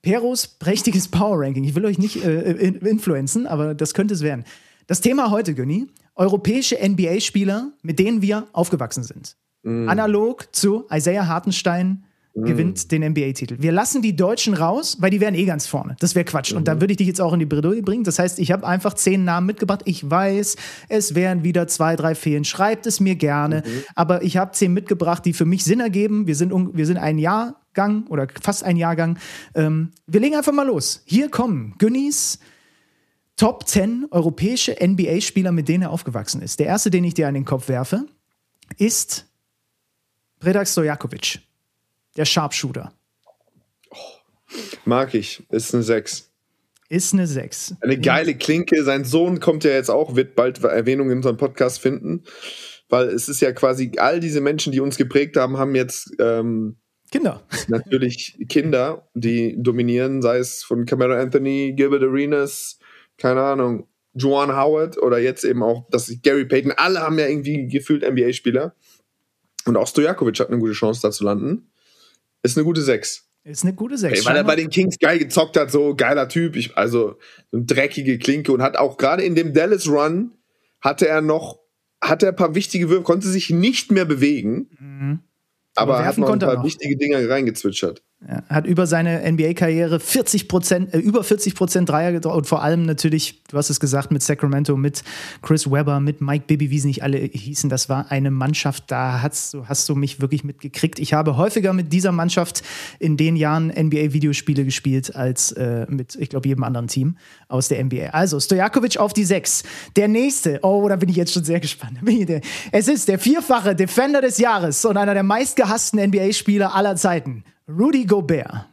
Peros prächtiges Power-Ranking. Ich will euch nicht äh, influenzen, aber das könnte es werden. Das Thema heute, Günni, europäische N B A-Spieler, mit denen wir aufgewachsen sind. Mm. Analog zu Isaiah Hartenstein mm. gewinnt den N B A-Titel. Wir lassen die Deutschen raus, weil die wären eh ganz vorne. Das wäre Quatsch. Mm. Und da würde ich dich jetzt auch in die Bredouille bringen. Das heißt, ich habe einfach zehn Namen mitgebracht. Ich weiß, es werden wieder zwei, drei fehlen. Schreibt es mir gerne. Mm. Aber ich habe zehn mitgebracht, die für mich Sinn ergeben. Wir sind, un- wir sind ein Jahrgang oder fast ein Jahrgang. Ähm, wir legen einfach mal los. Hier kommen Günnis Top zehn europäische N B A-Spieler, mit denen er aufgewachsen ist. Der erste, den ich dir an den Kopf werfe, ist Predrag Stojakovic, der Sharpshooter. Oh, mag ich. Ist eine sechs. Ist eine sechs. Eine geile Klinke. Sein Sohn kommt ja jetzt auch, wird bald Erwähnung in unserem Podcast finden. Weil es ist ja quasi, all diese Menschen, die uns geprägt haben, haben jetzt ähm, Kinder. Natürlich Kinder, die dominieren, sei es von Carmelo Anthony, Gilbert Arenas, keine Ahnung, Juwan Howard oder jetzt eben auch das Gary Payton. Alle haben ja irgendwie gefühlt N B A-Spieler. Und auch Stojakovic hat eine gute Chance, da zu landen. Ist eine gute sechs. Ist eine gute sechs. Hey, weil er bei den Kings geil gezockt hat, so geiler Typ. Ich, also so eine dreckige Klinke und hat auch gerade in dem Dallas-Run hatte er noch, hatte er ein paar wichtige Würfe, konnte sich nicht mehr bewegen. Mhm. Aber, aber hat noch ein paar noch. wichtige Dinger reingezwitschert. Er hat über seine N B A-Karriere vierzig Prozent, äh, über vierzig Prozent Dreier getroffen und vor allem natürlich, du hast es gesagt, mit Sacramento, mit Chris Webber, mit Mike Bibby, wie sie nicht alle hießen. Das war eine Mannschaft, da hast du, hast du mich wirklich mitgekriegt. Ich habe häufiger mit dieser Mannschaft in den Jahren N B A-Videospiele gespielt, als äh, mit, ich glaube, jedem anderen Team aus der N B A. Also, Stojakovic auf die sechs. Der nächste, oh, da bin ich jetzt schon sehr gespannt. Es ist der vierfache Defender des Jahres und einer der meistgehassten N B A-Spieler aller Zeiten. Rudy Gobert.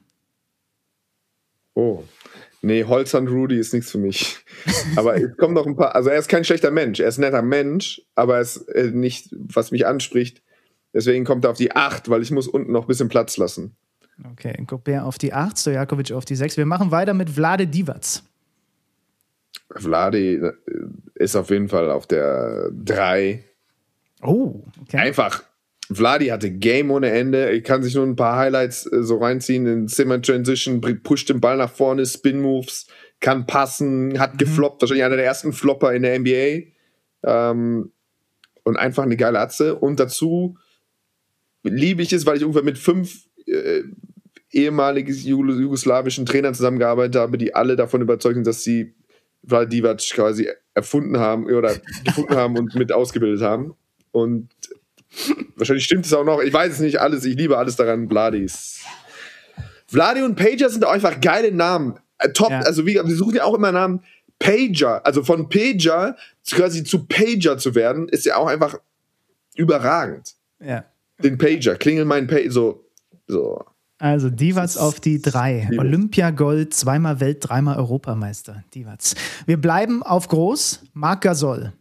Oh, nee, Holzhand Rudy ist nichts für mich. Aber es kommen noch ein paar, also er ist kein schlechter Mensch, er ist ein netter Mensch, aber er ist äh, nicht, was mich anspricht. Deswegen kommt er auf die acht, weil ich muss unten noch ein bisschen Platz lassen. Okay, Gobert auf die acht, Stojakovic auf die sechs. Wir machen weiter mit Vlade Divac. Vlade ist auf jeden Fall auf der drei. Oh, okay. Einfach. Vladi hatte Game ohne Ende. Er kann sich nur ein paar Highlights äh, so reinziehen. In Zimmer Transition, pusht den Ball nach vorne, Spin Moves, kann passen, hat mhm. gefloppt. Wahrscheinlich einer der ersten Flopper in der N B A. Ähm, und einfach eine geile Atze. Und dazu liebe ich es, weil ich ungefähr mit fünf äh, ehemaligen jugoslawischen Trainern zusammengearbeitet habe, die alle davon überzeugt sind, dass sie Vlade Divac quasi erfunden haben oder gefunden haben und mit ausgebildet haben. Und wahrscheinlich stimmt es auch noch. Ich weiß es nicht alles. Ich liebe alles daran. Vladis. Vladi und Pager sind auch einfach geile Namen. Äh, top. Ja. Also, wie, wir suchen ja auch immer Namen. Pager. Also, von Pager quasi zu Pager zu werden, ist ja auch einfach überragend. Ja. Den Pager. Klingel meinen Pager. So. so. Also, Divac auf die drei. Olympiagold, zweimal Welt-, dreimal Europameister. Divac. Wir bleiben auf groß. Marc Gasol.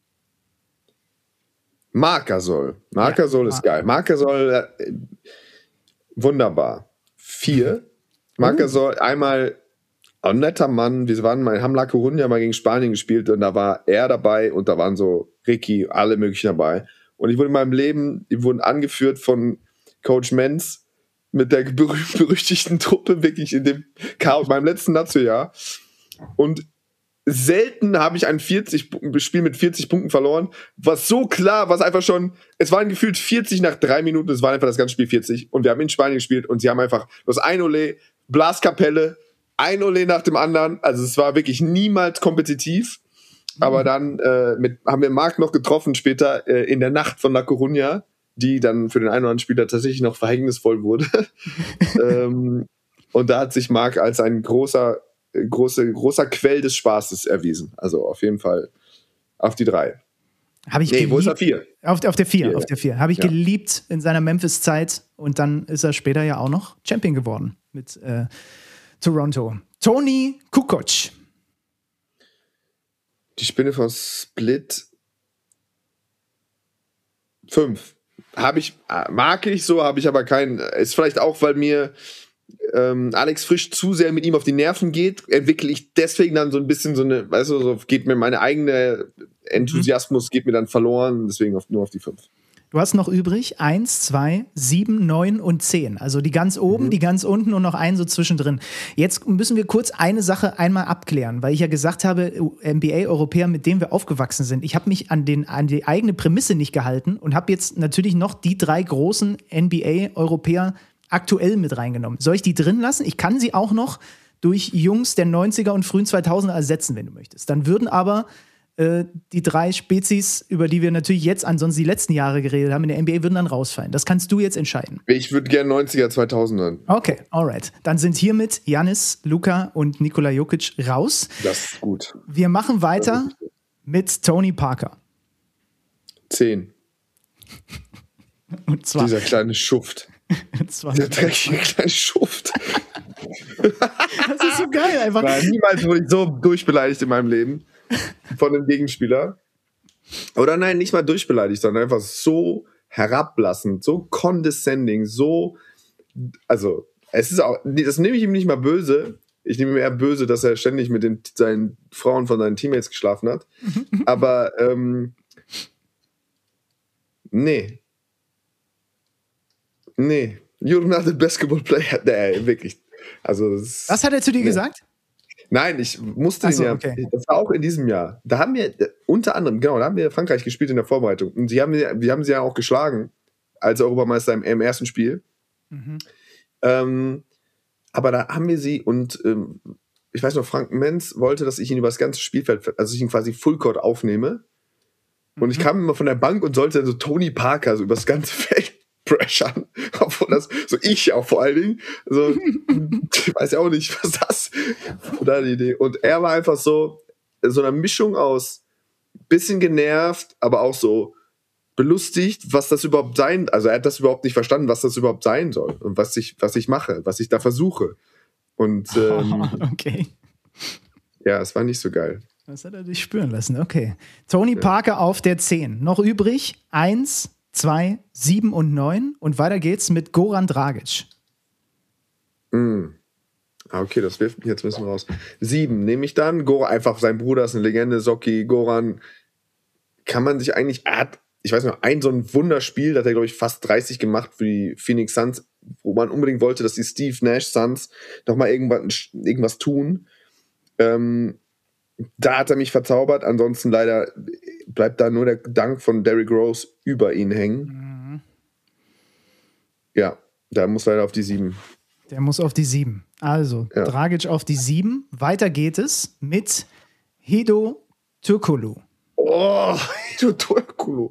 Marc Gasol. Marc Gasol ja, ist geil. Marc Gasol, äh, wunderbar. Vier. Marc Gasol, einmal ein netter Mann. Wir waren mal, haben La Coruña mal gegen Spanien gespielt und da war er dabei und da waren so Ricky, alle möglichen dabei. Und ich wurde in meinem Leben, die wurden angeführt von Coach Menz mit der berüh- berüchtigten Truppe wirklich in dem Chaos, meinem letzten Nazio-Jahr. Und selten habe ich ein vierzig Spiel mit vierzig Punkten verloren, was so klar, was einfach schon, es waren gefühlt vierzig nach drei Minuten, es war einfach das ganze Spiel vierzig und wir haben in Spanien gespielt und sie haben einfach, das ein Ole, Blaskapelle, ein Ole nach dem anderen, also es war wirklich niemals kompetitiv, mhm. aber dann äh, mit, haben wir Marc noch getroffen später äh, in der Nacht von La Coruña, die dann für den einen oder anderen Spieler tatsächlich noch verhängnisvoll wurde. ähm, und da hat sich Marc als ein großer Große, großer Quell des Spaßes erwiesen. Also auf jeden Fall auf die drei. Habe ich nee, geliebt. Wo ist er? Vier? Auf, auf der vier, vier auf der vier. Habe ich ja. geliebt in seiner Memphis-Zeit und dann ist er später ja auch noch Champion geworden mit äh, Toronto. Toni Kukoc. Die Spinne von Split. Fünf. Habe ich, mag ich so, habe ich aber keinen. Ist vielleicht auch, weil mir Ähm, Alex Frisch zu sehr mit ihm auf die Nerven geht, entwickle ich deswegen dann so ein bisschen so eine, weißt du, so geht mir meine eigene Enthusiasmus, geht mir dann verloren, deswegen auf, nur auf die fünf. Du hast noch übrig eins, zwei, sieben, neun und zehn. Also die ganz oben, mhm. die ganz unten und noch einen so zwischendrin. Jetzt müssen wir kurz eine Sache einmal abklären, weil ich ja gesagt habe, N B A-Europäer, mit denen wir aufgewachsen sind. Ich habe mich an, den, an die eigene Prämisse nicht gehalten und habe jetzt natürlich noch die drei großen N B A-Europäer aktuell mit reingenommen. Soll ich die drin lassen? Ich kann sie auch noch durch Jungs der neunziger und frühen zweitausender ersetzen, wenn du möchtest. Dann würden aber die drei Spezies, über die wir natürlich jetzt ansonsten die letzten Jahre geredet haben, in der N B A würden dann rausfallen. Das kannst du jetzt entscheiden. Ich würde gerne neunziger, zweitausender. Okay, alright. Dann sind hiermit Giannis, Luka und Nikola Jokic raus. Das ist gut. Wir machen weiter mit Tony Parker. Zehn. Und zwar dieser kleine Schuft. Dieser dreckige kleine Schuft. Das ist so geil einfach. Nein, niemals wurde ich so durchbeleidigt in meinem Leben. Von einem Gegenspieler. Oder nein, nicht mal durchbeleidigt, sondern einfach so herablassend, so condescending, so, also, es ist auch, das nehme ich ihm nicht mal böse. Ich nehme ihm eher böse, dass er ständig mit den, seinen Frauen von seinen Teammates geschlafen hat. Aber, ähm, nee. Nee. You're not a basketball player. Nee, wirklich. Also, das, Was hat er zu dir nee. gesagt? Nein, ich musste so, ihn ja, okay. das war auch in diesem Jahr. Da haben wir, unter anderem, genau, da haben wir Frankreich gespielt in der Vorbereitung. Und die haben, wir haben sie ja auch geschlagen, als Europameister im, im ersten Spiel. Mhm. Ähm, aber da haben wir sie und ähm, ich weiß noch, Frank Menz wollte, dass ich ihn über das ganze Spielfeld, also ich ihn quasi Fullcourt aufnehme. Und mhm. ich kam immer von der Bank und sollte so Tony Parker so über das ganze Feld pressern, obwohl das, so ich auch vor allen Dingen, so, ich weiß ja auch nicht, was das war die Idee. Und er war einfach so, so eine Mischung aus bisschen genervt, aber auch so belustigt, was das überhaupt sein, also er hat das überhaupt nicht verstanden, was das überhaupt sein soll und was ich, was ich mache, was ich da versuche. Und ähm, oh, okay. Ja, es war nicht so geil. Das hat er dich spüren lassen, okay. Tony ja. Parker auf der zehn. Noch übrig, eins, zwei, sieben und neun. Und weiter geht's mit Goran Dragic. Mm. Ah, okay, das wirft mich jetzt ein bisschen raus. sieben nehme ich dann. Goran, einfach sein Bruder ist eine Legende. Socki, Goran kann man sich eigentlich, er hat, ich weiß noch, ein so ein Wunderspiel, da hat er, glaube ich, fast dreißig gemacht für die Phoenix Suns, wo man unbedingt wollte, dass die Steve Nash Suns noch mal irgendwas, irgendwas tun. Ähm, da hat er mich verzaubert. Ansonsten leider bleibt da nur der Dank von Derrick Rose über ihn hängen. Mhm. Ja, da muss leider auf die sieben. Der muss auf die sieben. Also, ja. Dragic auf die sieben. Weiter geht es mit Hedo Turkoglu. Oh, Hedo Turkoglu.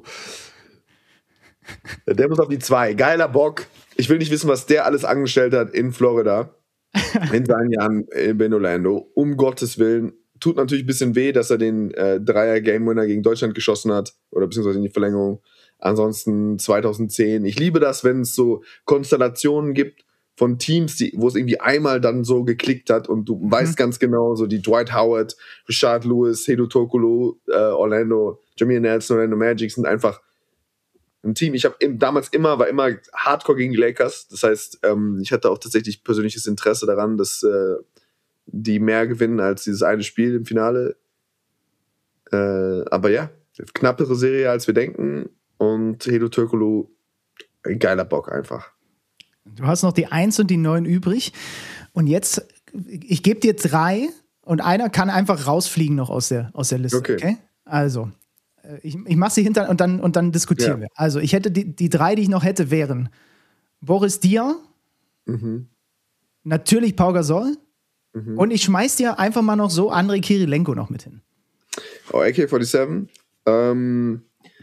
Der muss auf die zwei. Geiler Bock. Ich will nicht wissen, was der alles angestellt hat in Florida. In seinen Jahren in Orlando. Um Gottes Willen. Tut natürlich ein bisschen weh, dass er den äh, Dreier-Game-Winner gegen Deutschland geschossen hat. Oder beziehungsweise in die Verlängerung. Ansonsten zweitausendzehn. Ich liebe das, wenn es so Konstellationen gibt von Teams, die, wo es irgendwie einmal dann so geklickt hat und du mhm. weißt ganz genau, so die Dwight Howard, Rashard Lewis, Hedo Turkoglu, äh, Orlando, Jameer Nelson, Orlando Magic sind einfach ein Team. Ich habe damals immer, war immer Hardcore gegen die Lakers. Das heißt, ähm, ich hatte auch tatsächlich persönliches Interesse daran, dass äh, die mehr gewinnen als dieses eine Spiel im Finale. Äh, aber ja, knappere Serie als wir denken und Hedo Turkoglu, ein geiler Bock einfach. Du hast noch die eins und die neun übrig. Und jetzt, ich gebe dir drei und einer kann einfach rausfliegen noch aus der, aus der Liste. Okay. okay? Also, ich, ich mache sie hinter und dann, und dann diskutieren ja. wir. Also, ich hätte die, die drei, die ich noch hätte, wären Boris Diaw, mhm. natürlich Pau Gasol mhm. und ich schmeiß dir einfach mal noch so Andrei Kirilenko noch mit hin. Oh, A K siebenundvierzig. Ähm,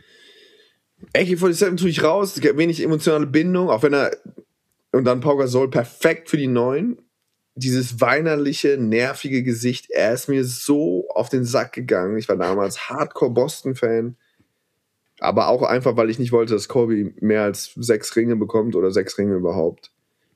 A K siebenundvierzig tue ich raus. Wenig emotionale Bindung, auch wenn er. Und dann Pau Gasol perfekt für die neun. Dieses weinerliche, nervige Gesicht, er ist mir so auf den Sack gegangen. Ich war damals Hardcore-Boston-Fan. Aber auch einfach, weil ich nicht wollte, dass Kobe mehr als sechs Ringe bekommt oder sechs Ringe überhaupt.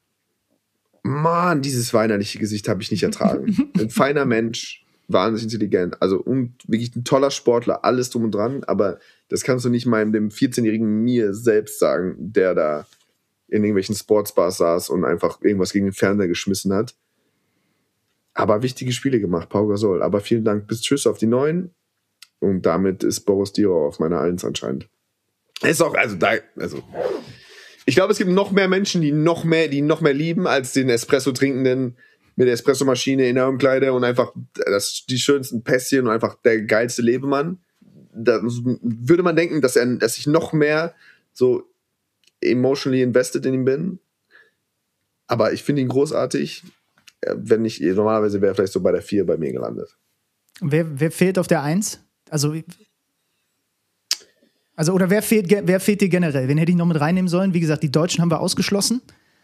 Mann, dieses weinerliche Gesicht habe ich nicht ertragen. Ein feiner Mensch, wahnsinnig intelligent. Also um, wirklich ein toller Sportler, alles drum und dran. Aber das kannst du nicht mal dem vierzehnjährigen mir selbst sagen, der da in irgendwelchen Sportsbars saß und einfach irgendwas gegen den Fernseher geschmissen hat. Aber wichtige Spiele gemacht, Pau Gasol. Aber vielen Dank, bis tschüss auf die neun. Und damit ist Boris Diaw auf meiner eins anscheinend. Ist auch, also da, also. Ich glaube, es gibt noch mehr Menschen, die noch mehr, die noch mehr lieben, als den Espresso trinkenden mit der Espressomaschine in der Umkleide und einfach das, die schönsten Pässchen und einfach der geilste Lebemann. Da würde man denken, dass er, dass ich noch mehr so emotionally invested in ihn bin. Aber ich finde ihn großartig. Wenn nicht, normalerweise wäre er vielleicht so bei der vier bei mir gelandet. Wer, wer fehlt auf der eins? Also, also oder wer fehlt, wer fehlt dir generell? Wen hätte ich noch mit reinnehmen sollen? Wie gesagt, die Deutschen haben wir ausgeschlossen.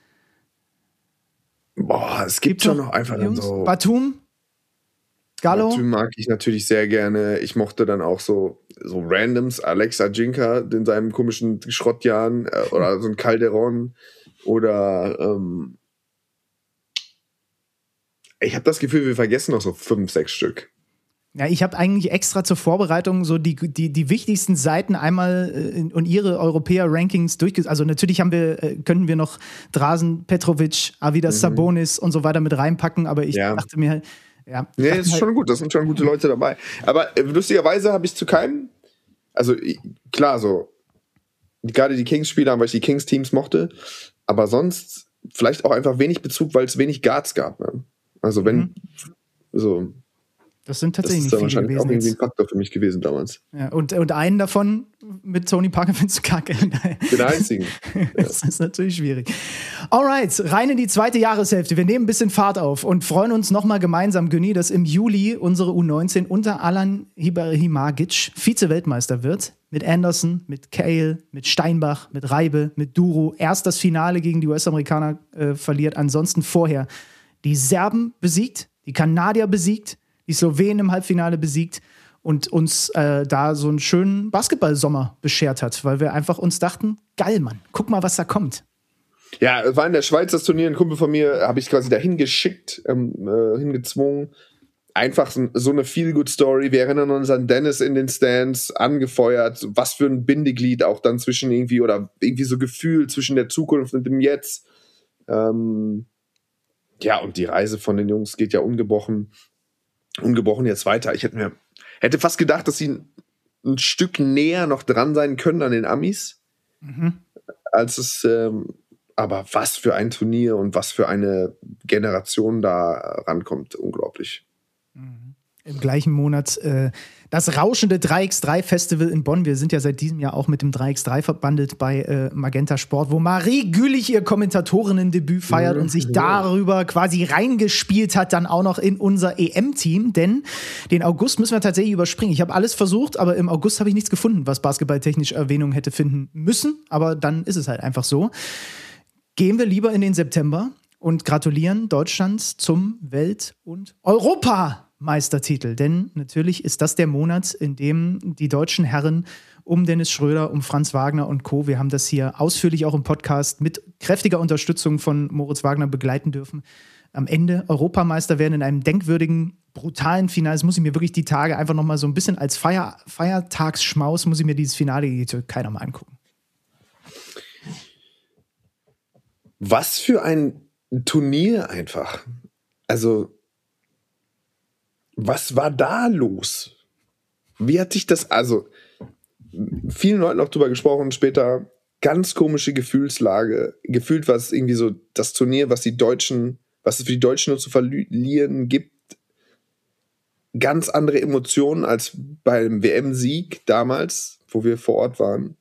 Boah, es gibt, gibt schon noch einfach dann so. Batum? Gallo? Batum mag ich natürlich sehr gerne. Ich mochte dann auch so, so Randoms, Alexa Jinka in seinen komischen Schrottjahren äh, oder so ein Calderon oder ähm, ich habe das Gefühl, wir vergessen noch so fünf, sechs Stück. Ja, ich habe eigentlich extra zur Vorbereitung so die, die, die wichtigsten Seiten einmal äh, und ihre Europäer-Rankings durchgesetzt. Also natürlich haben wir, äh, können wir noch Drazen, Petrovic, Avidas, mhm. Sabonis und so weiter mit reinpacken, aber ich ja. dachte mir, ja. Nee, das ist halt schon gut, das sind schon gute Leute dabei. Aber äh, lustigerweise habe ich zu keinem, also klar, so, gerade die Kings-Spieler, weil ich die Kings-Teams mochte, aber sonst vielleicht auch einfach wenig Bezug, weil es wenig Guards gab. Ne? Also wenn, mhm. so. Das sind tatsächlich das ist nicht viele wahrscheinlich gewesen. auch irgendwie ein Faktor für mich gewesen damals. Ja, und, und einen davon mit Tony Parker findest du kacke. Den einzigen. Das ist natürlich schwierig. Alright, rein in die zweite Jahreshälfte. Wir nehmen ein bisschen Fahrt auf und freuen uns nochmal gemeinsam, Günni, dass im Juli unsere U neunzehn unter Alan Ibrahimovic Vize-Weltmeister wird. Mit Anderson, mit Cale, mit Steinbach, mit Reibe, mit Duro. Erst das Finale gegen die U S-Amerikaner äh, verliert. Ansonsten vorher die Serben besiegt, die Kanadier besiegt, die Slowenen im Halbfinale besiegt und uns äh, da so einen schönen Basketballsommer beschert hat, weil wir einfach uns dachten, geil, Mann, guck mal, was da kommt. Ja, war in der Schweiz das Turnier, ein Kumpel von mir, habe ich quasi dahin geschickt, ähm, äh, hingezwungen. Einfach so, so eine Feel-Good-Story. Wir erinnern uns an Dennis in den Stands, angefeuert, was für ein Bindeglied auch dann zwischen irgendwie, oder irgendwie so Gefühl zwischen der Zukunft und dem Jetzt. Ähm, ja, und die Reise von den Jungs geht ja ungebrochen ungebrochen jetzt weiter. Ich hätte mir hätte fast gedacht, dass sie ein, ein Stück näher noch dran sein können an den Amis, mhm. als es, ähm, aber was für ein Turnier und was für eine Generation da rankommt, unglaublich. Mhm. Im gleichen Monat äh, das rauschende drei mal drei Festival in Bonn. Wir sind ja seit diesem Jahr auch mit dem drei mal drei verbandelt bei äh, Magenta Sport, wo Marie Gülich ihr Kommentatorinnen-Debüt feiert mhm. und sich darüber quasi reingespielt hat, dann auch noch in unser E M-Team. Denn den August müssen wir tatsächlich überspringen. Ich habe alles versucht, aber im August habe ich nichts gefunden, was basketballtechnisch Erwähnung hätte finden müssen. Aber dann ist es halt einfach so. Gehen wir lieber in den September und gratulieren Deutschland zum Welt- und Europa Meistertitel, denn natürlich ist das der Monat, in dem die deutschen Herren um Dennis Schröder, um Franz Wagner und Co., wir haben das hier ausführlich auch im Podcast mit kräftiger Unterstützung von Moritz Wagner begleiten dürfen, am Ende Europameister werden in einem denkwürdigen, brutalen Finale. Das muss ich mir wirklich die Tage einfach nochmal so ein bisschen als Feier, Feiertagsschmaus, muss ich mir dieses Finale gegen die Türkei nochmal angucken. Was für ein Turnier einfach. Also was war da los? Wie hat sich das, also vielen Leuten auch drüber gesprochen, später ganz komische Gefühlslage. Gefühlt war es irgendwie so das Turnier, was die Deutschen, was es für die Deutschen nur zu verlieren gibt. Ganz andere Emotionen als beim W M-Sieg damals, wo wir vor Ort waren.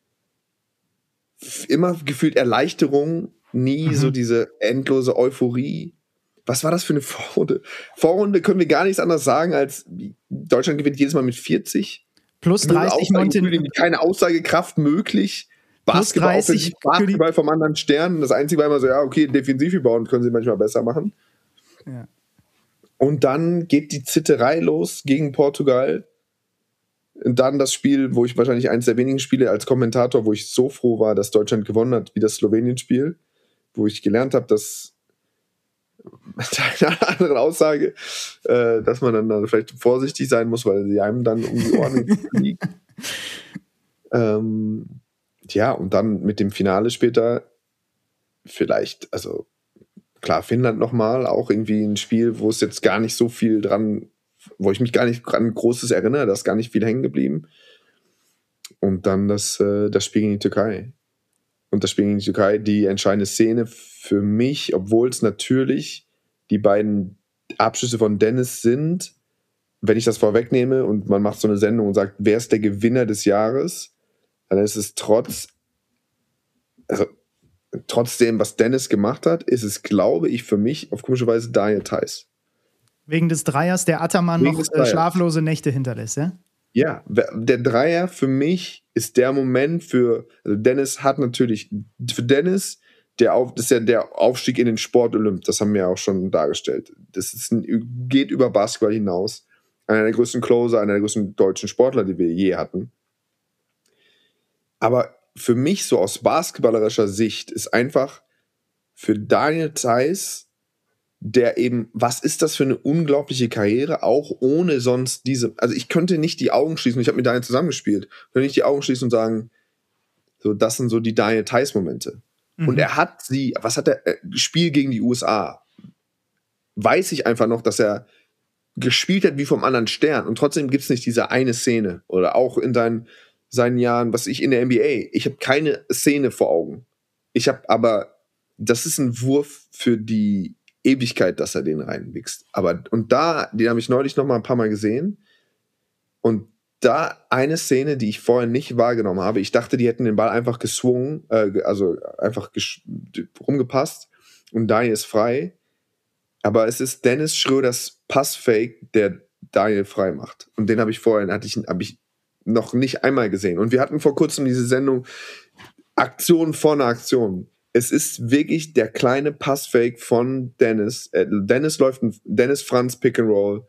Immer gefühlt Erleichterung, nie mhm. so diese endlose Euphorie. Was war das für eine Vorrunde? Vorrunde können wir gar nichts anderes sagen, als Deutschland gewinnt jedes Mal mit vierzig. Plus dreißig Montenegro. Keine Aussagekraft möglich. Basketball, dreißig, Basketball vom anderen Stern. Das Einzige war immer so, ja, okay, defensiv bauen können sie manchmal besser machen. Ja. Und dann geht die Zitterei los gegen Portugal. Und dann das Spiel, wo ich wahrscheinlich eines der wenigen Spiele als Kommentator, wo ich so froh war, dass Deutschland gewonnen hat, wie das Slowenien-Spiel, wo ich gelernt habe, dass mit einer anderen Aussage, äh, dass man dann, dann vielleicht vorsichtig sein muss, weil sie einem dann um die Ohren fliegt. ähm, ja, und dann mit dem Finale später vielleicht, also klar, Finnland nochmal, auch irgendwie ein Spiel, wo es jetzt gar nicht so viel dran, wo ich mich gar nicht dran Großes erinnere, da ist gar nicht viel hängen geblieben. Und dann das, äh, das Spiel gegen die Türkei. Und das Spiel gegen die Türkei, die entscheidende Szene für mich, obwohl es natürlich die beiden Abschlüsse von Dennis sind, wenn ich das vorwegnehme und man macht so eine Sendung und sagt, wer ist der Gewinner des Jahres, dann ist es trotz, also trotzdem, was Dennis gemacht hat, ist es, glaube ich, für mich auf komische Weise Daniel Theis. Wegen des Dreiers, der Ataman Wegen noch äh, schlaflose Nächte hinterlässt, ja? Ja, der Dreier für mich ist der Moment für, also Dennis hat natürlich, für Dennis, der auf, das ist ja der Aufstieg in den Sport Olymp, das haben wir ja auch schon dargestellt. Das ist ein, geht über Basketball hinaus. Einer der größten Closer, einer der größten deutschen Sportler, die wir je hatten. Aber für mich so aus basketballerischer Sicht ist einfach für Daniel Theis, der eben, was ist das für eine unglaubliche Karriere, auch ohne sonst diese, also ich könnte nicht die Augen schließen, ich habe mit Daniel zusammengespielt, könnte nicht die Augen schließen und sagen, so, das sind so die Daniel Theis-Momente. Mhm. Und er hat sie, was hat er, Spiel gegen die U S A, weiß ich einfach noch, dass er gespielt hat wie vom anderen Stern und trotzdem gibt es nicht diese eine Szene oder auch in seinen, seinen Jahren, was ich in der N B A, ich habe keine Szene vor Augen. Ich habe aber, das ist ein Wurf für die Ewigkeit, dass er den reinwichst. Aber, und da, den habe ich neulich noch mal ein paar Mal gesehen. Und da eine Szene, die ich vorher nicht wahrgenommen habe, ich dachte, die hätten den Ball einfach geswungen, äh, also einfach gesch- rumgepasst und Daniel ist frei. Aber es ist Dennis Schröders Passfake, der Daniel frei macht. Und den habe ich vorher, hatte ich, habe ich noch nicht einmal gesehen. Und wir hatten vor kurzem diese Sendung Aktion vor einer Aktion. Es ist wirklich der kleine Passfake von Dennis. Äh, Dennis läuft ein Dennis Franz Pick and Roll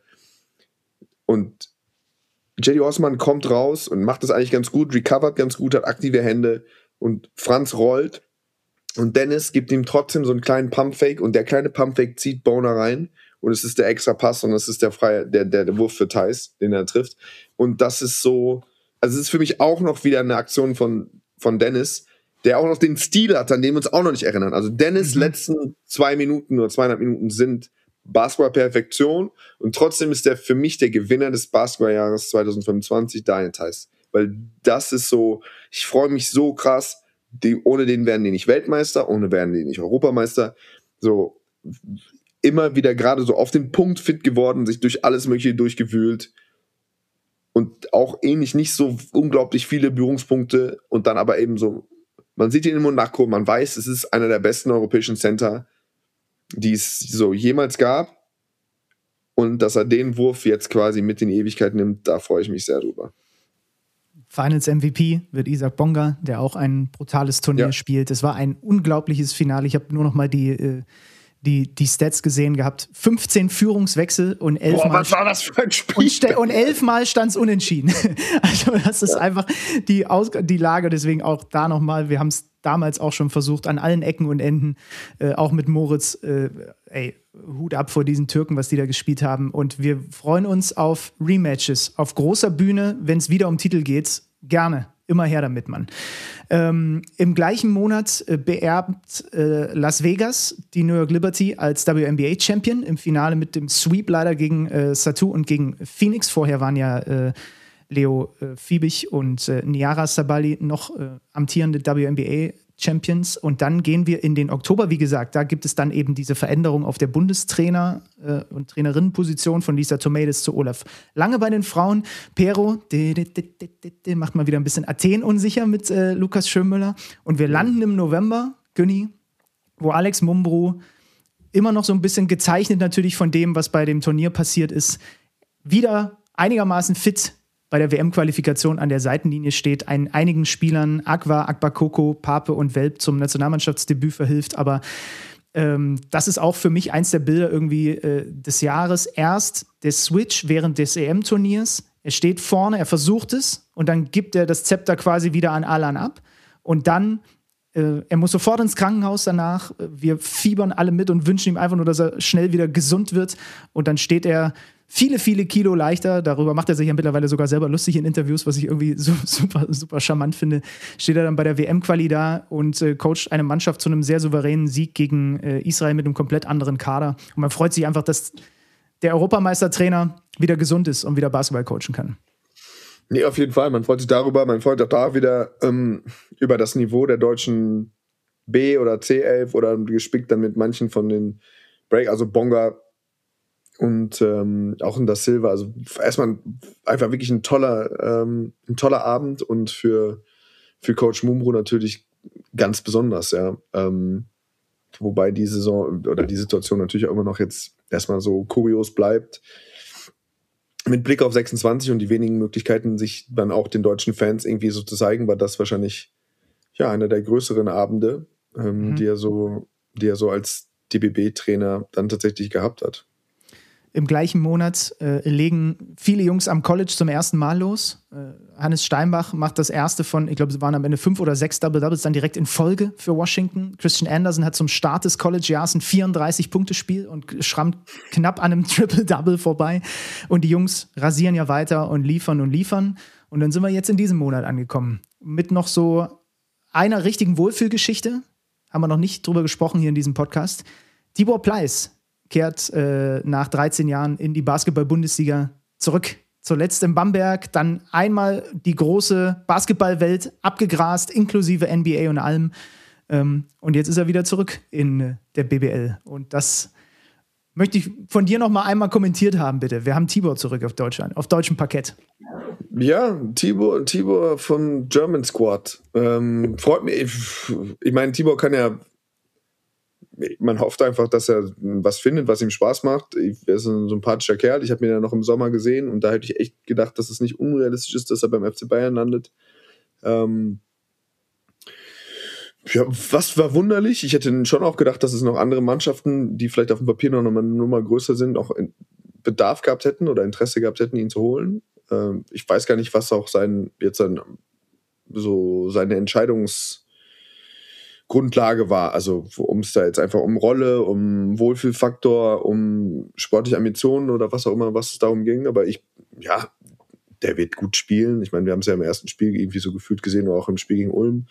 und J D Osman kommt raus und macht das eigentlich ganz gut, recovert ganz gut, hat aktive Hände und Franz rollt und Dennis gibt ihm trotzdem so einen kleinen Pumpfake und der kleine Pumpfake zieht Boner rein und es ist der extra Pass und es ist der freie, der, der, der Wurf für Theis, den er trifft. Und das ist so, also es ist für mich auch noch wieder eine Aktion von, von Dennis, der auch noch den Stil hat, an den wir uns auch noch nicht erinnern. Also Dennis' mhm. letzten zwei Minuten oder zweieinhalb Minuten sind Basketball-Perfektion und trotzdem ist der für mich der Gewinner des Basketballjahres zwanzig fünfundzwanzig, Daniel Theis. Weil das ist so, ich freue mich so krass, die, ohne den werden die nicht Weltmeister, ohne werden die nicht Europameister. So immer wieder gerade so auf den Punkt fit geworden, sich durch alles Mögliche durchgewühlt. Und auch ähnlich nicht so unglaublich viele Berührungspunkte und dann aber eben so, man sieht ihn in Monaco, man weiß, es ist einer der besten europäischen Center, die es so jemals gab. Und dass er den Wurf jetzt quasi mit in die Ewigkeit nimmt, da freue ich mich sehr drüber. Finals M V P wird Isaac Bonga, der auch ein brutales Turnier ja. spielt. Es war ein unglaubliches Finale. Ich habe nur noch mal die, äh, die, die Stats gesehen gehabt. fünfzehn Führungswechsel und elf Boah, Mal was war das für ein Spiel? Und, st- und elfmal stand es unentschieden. Also das ist ja. einfach die, Aus- die Lage. Deswegen auch da nochmal, wir haben es damals auch schon versucht, an allen Ecken und Enden, äh, auch mit Moritz, äh, ey, Hut ab vor diesen Türken, was die da gespielt haben. Und wir freuen uns auf Rematches, auf großer Bühne, wenn es wieder um Titel geht. Gerne. Immer her damit, Mann. Ähm, Im gleichen Monat äh, beerbt äh, Las Vegas die New York Liberty als W N B A-Champion im Finale mit dem Sweep leider gegen äh, Satu und gegen Phoenix. Vorher waren ja äh, Leo äh, Fiebig und äh, Niara Sabali noch äh, amtierende W N B A-Champions. Und dann gehen wir in den Oktober. Wie gesagt, da gibt es dann eben diese Veränderung auf der Bundestrainer- äh, und Trainerinnenposition von Lisa Tomaitis zu Olaf Lange bei den Frauen. Pero de, de, de, de, de, de, macht mal wieder ein bisschen Athen unsicher mit äh, Lukas Schönmüller. Und wir landen im November, Günni, wo Alex Mumbru immer noch so ein bisschen gezeichnet natürlich von dem, was bei dem Turnier passiert ist, wieder einigermaßen fit bei der W M-Qualifikation an der Seitenlinie steht, ein, einigen Spielern, Aqua, Akbakoko, Pape und Welp zum Nationalmannschaftsdebüt verhilft, aber ähm, das ist auch für mich eins der Bilder irgendwie äh, des Jahres. Erst der Switch während des E M-Turniers, er steht vorne, er versucht es und dann gibt er das Zepter quasi wieder an Alan ab und dann äh, er muss sofort ins Krankenhaus danach, wir fiebern alle mit und wünschen ihm einfach nur, dass er schnell wieder gesund wird und dann steht er viele, viele Kilo leichter, darüber macht er sich ja mittlerweile sogar selber lustig in Interviews, was ich irgendwie so, super, super charmant finde, steht er dann bei der W M-Quali da und äh, coacht eine Mannschaft zu einem sehr souveränen Sieg gegen äh, Israel mit einem komplett anderen Kader. Und man freut sich einfach, dass der Europameistertrainer wieder gesund ist und wieder Basketball coachen kann. Nee, auf jeden Fall. Man freut sich darüber. Man freut sich auch da wieder ähm, über das Niveau der deutschen B- oder C elf oder gespickt dann mit manchen von den Break, also Bonga und ähm, auch in Da Silva. Also erstmal einfach wirklich ein toller, ähm, ein toller Abend und für, für Coach Mumru natürlich ganz besonders, ja. Ähm, wobei die Saison oder die Situation natürlich auch immer noch jetzt erstmal so kurios bleibt. Mit Blick auf sechsundzwanzig und die wenigen Möglichkeiten, sich dann auch den deutschen Fans irgendwie so zu zeigen, war das wahrscheinlich ja einer der größeren Abende, ähm, mhm. die er so, die er so als D B B-Trainer dann tatsächlich gehabt hat. Im gleichen Monat äh, legen viele Jungs am College zum ersten Mal los. Äh, Hannes Steinbach macht das erste von, ich glaube, es waren am Ende fünf oder sechs Double-Doubles dann direkt in Folge für Washington. Christian Anderson hat zum Start des College-Jahres ein vierunddreißig-Punkte-Spiel und schrammt knapp an einem Triple-Double vorbei. Und die Jungs rasieren ja weiter und liefern und liefern. Und dann sind wir jetzt in diesem Monat angekommen. Mit noch so einer richtigen Wohlfühlgeschichte. Haben wir noch nicht drüber gesprochen hier in diesem Podcast. Tibor Pleiss kehrt äh, nach dreizehn Jahren in die Basketball-Bundesliga zurück. Zuletzt in Bamberg, dann einmal die große Basketballwelt abgegrast, inklusive N B A und allem. Ähm, und jetzt ist er wieder zurück in äh, der B B L. Und das möchte ich von dir noch mal einmal kommentiert haben, bitte. Wir haben Tibor zurück auf Deutschland, auf deutschem Parkett. Ja, Tibor, Tibor von German Squad. Ähm, freut mich. Ich, ich meine, Tibor kann ja man hofft einfach, dass er was findet, was ihm Spaß macht. Er ist ein sympathischer Kerl. Ich habe ihn ja noch im Sommer gesehen und da hätte ich echt gedacht, dass es nicht unrealistisch ist, dass er beim F C Bayern landet. Ähm ja, was war wunderlich? Ich hätte schon auch gedacht, dass es noch andere Mannschaften, die vielleicht auf dem Papier noch eine Nummer größer sind, auch Bedarf gehabt hätten oder Interesse gehabt hätten, ihn zu holen. Ähm ich weiß gar nicht, was auch sein jetzt sein, so seine Entscheidungs Grundlage war, also um es da jetzt einfach um Rolle, um Wohlfühlfaktor, um sportliche Ambitionen oder was auch immer, was es darum ging, aber ich, ja, der wird gut spielen. Ich meine, wir haben es ja im ersten Spiel irgendwie so gefühlt gesehen, oder auch im Spiel gegen Ulm,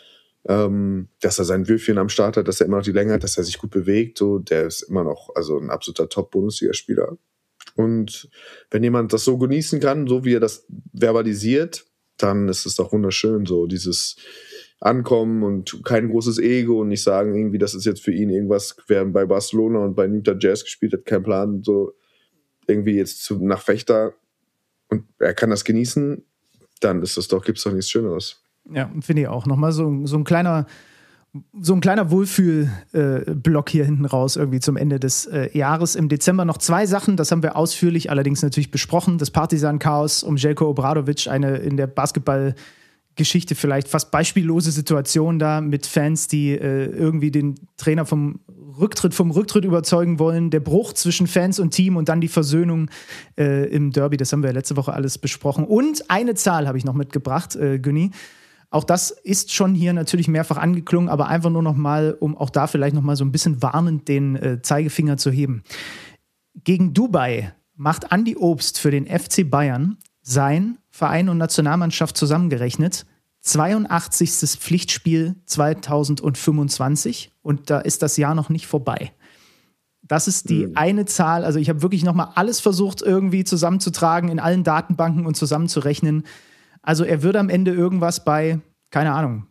ähm, dass er sein Würfchen am Start hat, dass er immer noch die Länge hat, dass er sich gut bewegt, so, der ist immer noch, also ein absoluter Top-Bundesligaspieler. Und wenn jemand das so genießen kann, so wie er das verbalisiert, dann ist es doch wunderschön, so dieses Ankommen und kein großes Ego und nicht sagen, irgendwie, das ist jetzt für ihn irgendwas, wer bei Barcelona und bei Utah Jazz gespielt hat, kein Plan, so irgendwie jetzt zu, nach Fechter und er kann das genießen, dann ist das doch, gibt's doch nichts Schöneres. Ja, finde ich auch. Nochmal so, so ein kleiner so ein kleiner Wohlfühl-Block äh, hier hinten raus irgendwie zum Ende des äh, Jahres. Im Dezember noch zwei Sachen, das haben wir ausführlich allerdings natürlich besprochen. Das Partisan-Chaos um Željko Obradović, eine in der Basketball- Geschichte vielleicht fast beispiellose Situation da mit Fans, die äh, irgendwie den Trainer vom Rücktritt, vom Rücktritt überzeugen wollen, der Bruch zwischen Fans und Team und dann die Versöhnung äh, im Derby, das haben wir ja letzte Woche alles besprochen. Und eine Zahl habe ich noch mitgebracht, äh, Günni. Auch das ist schon hier natürlich mehrfach angeklungen, aber einfach nur noch mal, um auch da vielleicht noch mal so ein bisschen warnend den äh, Zeigefinger zu heben. Gegen Dubai macht Andi Obst für den F C Bayern sein Verein und Nationalmannschaft zusammengerechnet zweiundachtzigstes Pflichtspiel zweitausendfünfundzwanzig und da ist das Jahr noch nicht vorbei. Das ist die mhm. eine Zahl, also ich habe wirklich nochmal alles versucht irgendwie zusammenzutragen, in allen Datenbanken und zusammenzurechnen. Also er würde am Ende irgendwas bei, keine Ahnung,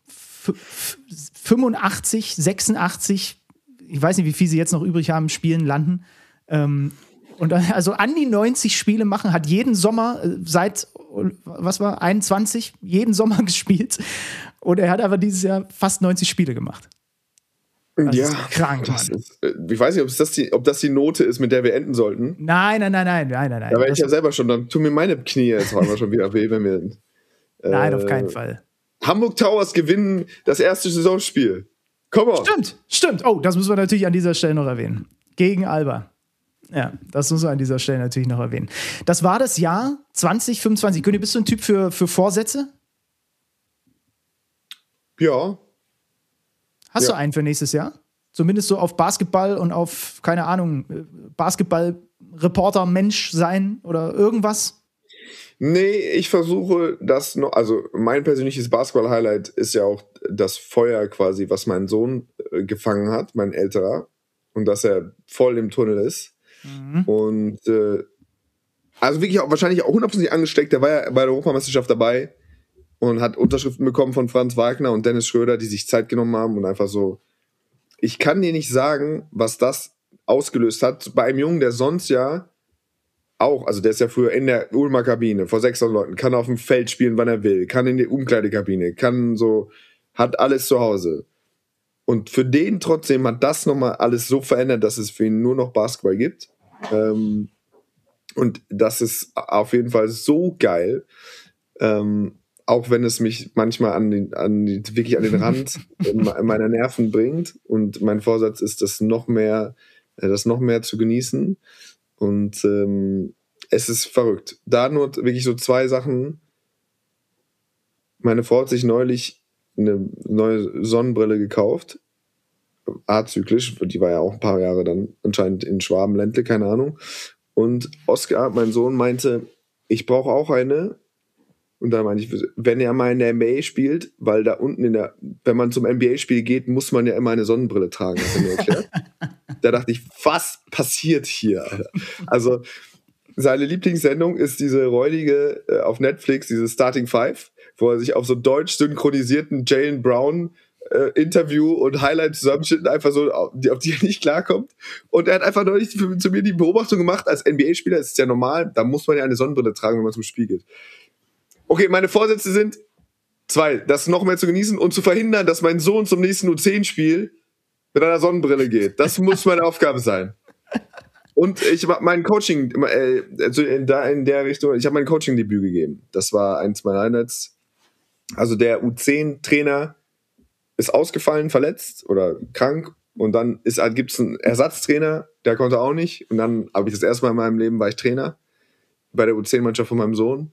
fünfundachtzig, sechsundachtzig, ich weiß nicht, wie viel sie jetzt noch übrig haben, Spielen landen. Ähm, Und also an die neunzig Spiele machen, hat jeden Sommer seit, was war, einundzwanzig, jeden Sommer gespielt. Und er hat aber dieses Jahr fast neunzig Spiele gemacht. Das ja, ist krank, das Mann. Ist, ich weiß nicht, ob das, die, ob das die Note ist, mit der wir enden sollten. Nein, nein, nein, nein, nein, nein. Da wäre ich ja selber schon, dann tun mir meine Knie jetzt auch immer schon wieder weh, wenn wir. Äh, nein, auf keinen Fall. Hamburg Towers gewinnen das erste Saisonspiel. Come on. Stimmt, stimmt. Oh, das müssen wir natürlich an dieser Stelle noch erwähnen. Gegen Alba. Ja, das muss man an dieser Stelle natürlich noch erwähnen. Das war das Jahr zwanzig fünfundzwanzig. Günni, bist du ein Typ für, für Vorsätze? Ja. Hast ja. du einen für nächstes Jahr? Zumindest so auf Basketball und auf, keine Ahnung, Basketball-Reporter, Mensch sein oder irgendwas? Nee, ich versuche das noch, also mein persönliches Basketball-Highlight ist ja auch das Feuer quasi, was mein Sohn äh, gefangen hat, mein älterer, und dass er voll im Tunnel ist. Mhm. Und äh, also wirklich auch, wahrscheinlich auch hundertprozentig angesteckt. Der war ja bei der Europameisterschaft dabei und hat Unterschriften bekommen von Franz Wagner und Dennis Schröder, die sich Zeit genommen haben und einfach so. Ich kann dir nicht sagen, was das ausgelöst hat. Bei einem Jungen, der sonst ja auch, also der ist ja früher in der Ulmer Kabine vor sechshundert Leuten, kann auf dem Feld spielen, wann er will, kann in die Umkleidekabine, kann so, hat alles zu Hause. Und für den trotzdem hat das nochmal alles so verändert, dass es für ihn nur noch Basketball gibt. Ähm, und das ist auf jeden Fall so geil. Ähm, auch wenn es mich manchmal an den, an die, wirklich an den Rand meiner Nerven bringt. Und mein Vorsatz ist, das noch mehr, das noch mehr zu genießen. Und ähm, es ist verrückt. Da nur wirklich so zwei Sachen. Meine Frau hat sich neulich eine neue Sonnenbrille gekauft. Azyklisch, die war ja auch ein paar Jahre dann anscheinend in Schwabenländle, keine Ahnung. Und Oskar, mein Sohn, meinte, ich brauche auch eine. Und dann meinte ich, wenn er mal in der N B A spielt, weil da unten in der, wenn man zum N B A-Spiel geht, muss man ja immer eine Sonnenbrille tragen, hat er mir erklärt. Da dachte ich, was passiert hier, Alter? Also, seine Lieblingssendung ist diese räudige äh, auf Netflix, diese Starting Five, wo er sich auf so deutsch synchronisierten Jalen Brown äh, Interview und Highlight zusammenschnitten einfach so, auf die, auf die er nicht klarkommt. Und er hat einfach neulich für, zu mir die Beobachtung gemacht, als N B A-Spieler ist es ja normal, da muss man ja eine Sonnenbrille tragen, wenn man zum Spiel geht. Okay, meine Vorsätze sind zwei, das noch mehr zu genießen und zu verhindern, dass mein Sohn zum nächsten U zehn Spiel mit einer Sonnenbrille geht. Das muss meine Aufgabe sein. Und ich habe mein Coaching, äh, also in, da in der Richtung, ich habe mein Coaching-Debüt gegeben. Das war eins meiner Highlights. Also der U zehn Trainer ist ausgefallen, verletzt oder krank und dann ist, gibt es einen Ersatztrainer, der konnte auch nicht. Und dann habe ich das erste Mal in meinem Leben war ich Trainer bei der U zehn Mannschaft von meinem Sohn.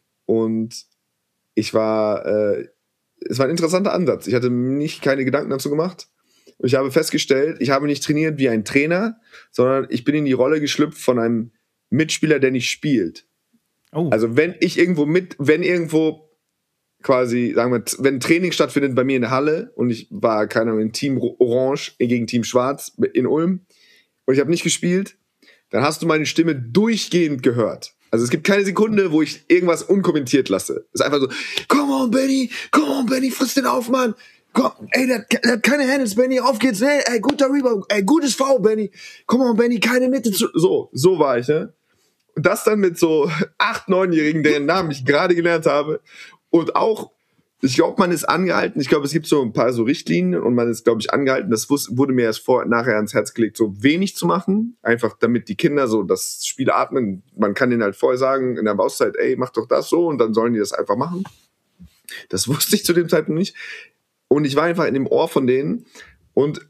Und ich war, äh, es war ein interessanter Ansatz. Ich hatte nicht keine Gedanken dazu gemacht. Und ich habe festgestellt, ich habe nicht trainiert wie ein Trainer, sondern ich bin in die Rolle geschlüpft von einem Mitspieler, der nicht spielt. Oh. Also wenn ich irgendwo mit, wenn irgendwo quasi, sagen wir, wenn ein Training stattfindet bei mir in der Halle und ich war, keine Ahnung, in Team Orange gegen Team Schwarz in Ulm und ich habe nicht gespielt, dann hast du meine Stimme durchgehend gehört. Also es gibt keine Sekunde, wo ich irgendwas unkommentiert lasse. Es ist einfach so, come on, Benny, come on, Benny, friss den auf, Mann. Komm, ey, der, der hat keine Handles, Benny, auf geht's. Hey, ey, guter Rebound, ey, gutes Foul, Benny. Come on, Benny, keine Mitte zu... So, so war ich, ne? Und das dann mit so acht-, neunjährigen, deren Namen ich gerade gelernt habe. Und auch, ich glaube, man ist angehalten, ich glaube, es gibt so ein paar so Richtlinien und man ist, glaube ich, angehalten, das wurde mir erst vor, nachher ans Herz gelegt, so wenig zu machen, einfach damit die Kinder so das Spiel atmen. Man kann denen halt vorher sagen, in der Auszeit, ey, mach doch das so und dann sollen die das einfach machen. Das wusste ich zu dem Zeitpunkt nicht. Und ich war einfach in dem Ohr von denen und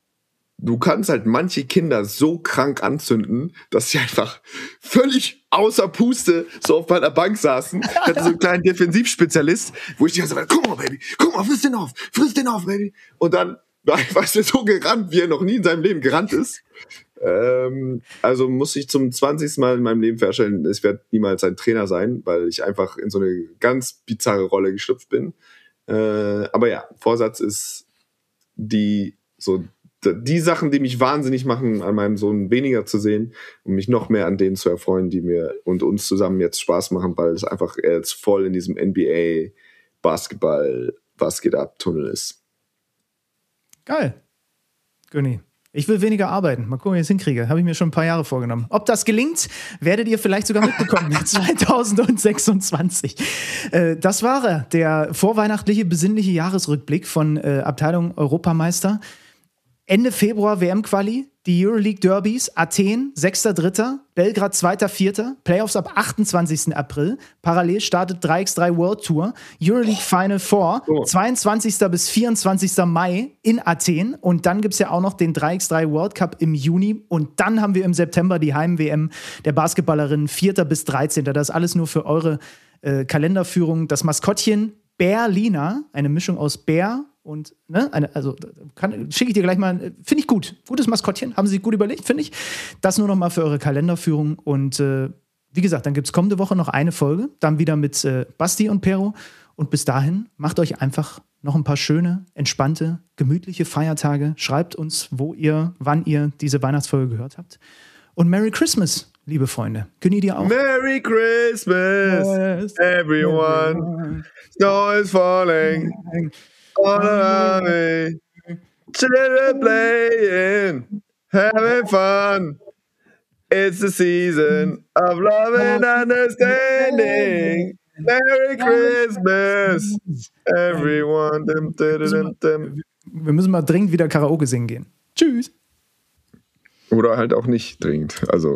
du kannst halt manche Kinder so krank anzünden, dass sie einfach völlig außer Puste so auf meiner Bank saßen. Ich hatte so einen kleinen Defensivspezialist, wo ich die ganze Zeit, guck mal, Baby, guck mal, friss den auf, friss den auf, Baby. Und dann war ich weißt du, so gerannt, wie er noch nie in seinem Leben gerannt ist. Ähm, also muss ich zum zwanzigsten Mal in meinem Leben feststellen, ich werde niemals ein Trainer sein, weil ich einfach in so eine ganz bizarre Rolle geschlüpft bin. Äh, aber ja, Vorsatz ist die so die Sachen, die mich wahnsinnig machen, an meinem Sohn weniger zu sehen und mich noch mehr an denen zu erfreuen, die mir und uns zusammen jetzt Spaß machen, weil es einfach er jetzt voll in diesem N B A Basketball was geht ab Tunnel ist. Geil. Göni. Ich will weniger arbeiten. Mal gucken, wie ich es hinkriege. Habe ich mir schon ein paar Jahre vorgenommen. Ob das gelingt, werdet ihr vielleicht sogar mitbekommen. zwanzig sechsundzwanzig. Äh, das war er, der vorweihnachtliche, besinnliche Jahresrückblick von äh, Abteilung Europameister. Ende Februar W M-Quali, die Euroleague Derbys, Athen, sechster dritter, Belgrad zweiter vierter, Playoffs ab achtundzwanzigsten April, parallel startet drei gegen drei World Tour, Euroleague Final Four, oh. zweiundzwanzigsten bis vierundzwanzigsten Mai in Athen und dann gibt es ja auch noch den drei gegen drei World Cup im Juni und dann haben wir im September die Heim-W M der Basketballerinnen vierter bis dreizehnter Das ist alles nur für eure äh, Kalenderführung. Das Maskottchen Berliner, eine Mischung aus Bär und, ne, eine, also schicke ich dir gleich mal, finde ich gut. Gutes Maskottchen, haben sie sich gut überlegt, finde ich. Das nur noch mal für eure Kalenderführung. Und äh, wie gesagt, dann gibt es kommende Woche noch eine Folge, dann wieder mit äh, Basti und Pero. Und bis dahin, macht euch einfach noch ein paar schöne, entspannte, gemütliche Feiertage. Schreibt uns, wo ihr, wann ihr diese Weihnachtsfolge gehört habt. Und Merry Christmas liebe Freunde. Können ihr dir auch? Merry Christmas, Yes. everyone. Snow is falling all around me. Children playing, having fun. It's the season of love and understanding. Merry Christmas, everyone. Dim, dim, dim, dim. Wir müssen mal dringend wieder Karaoke singen gehen. Tschüss. Oder halt auch nicht dringend. Also.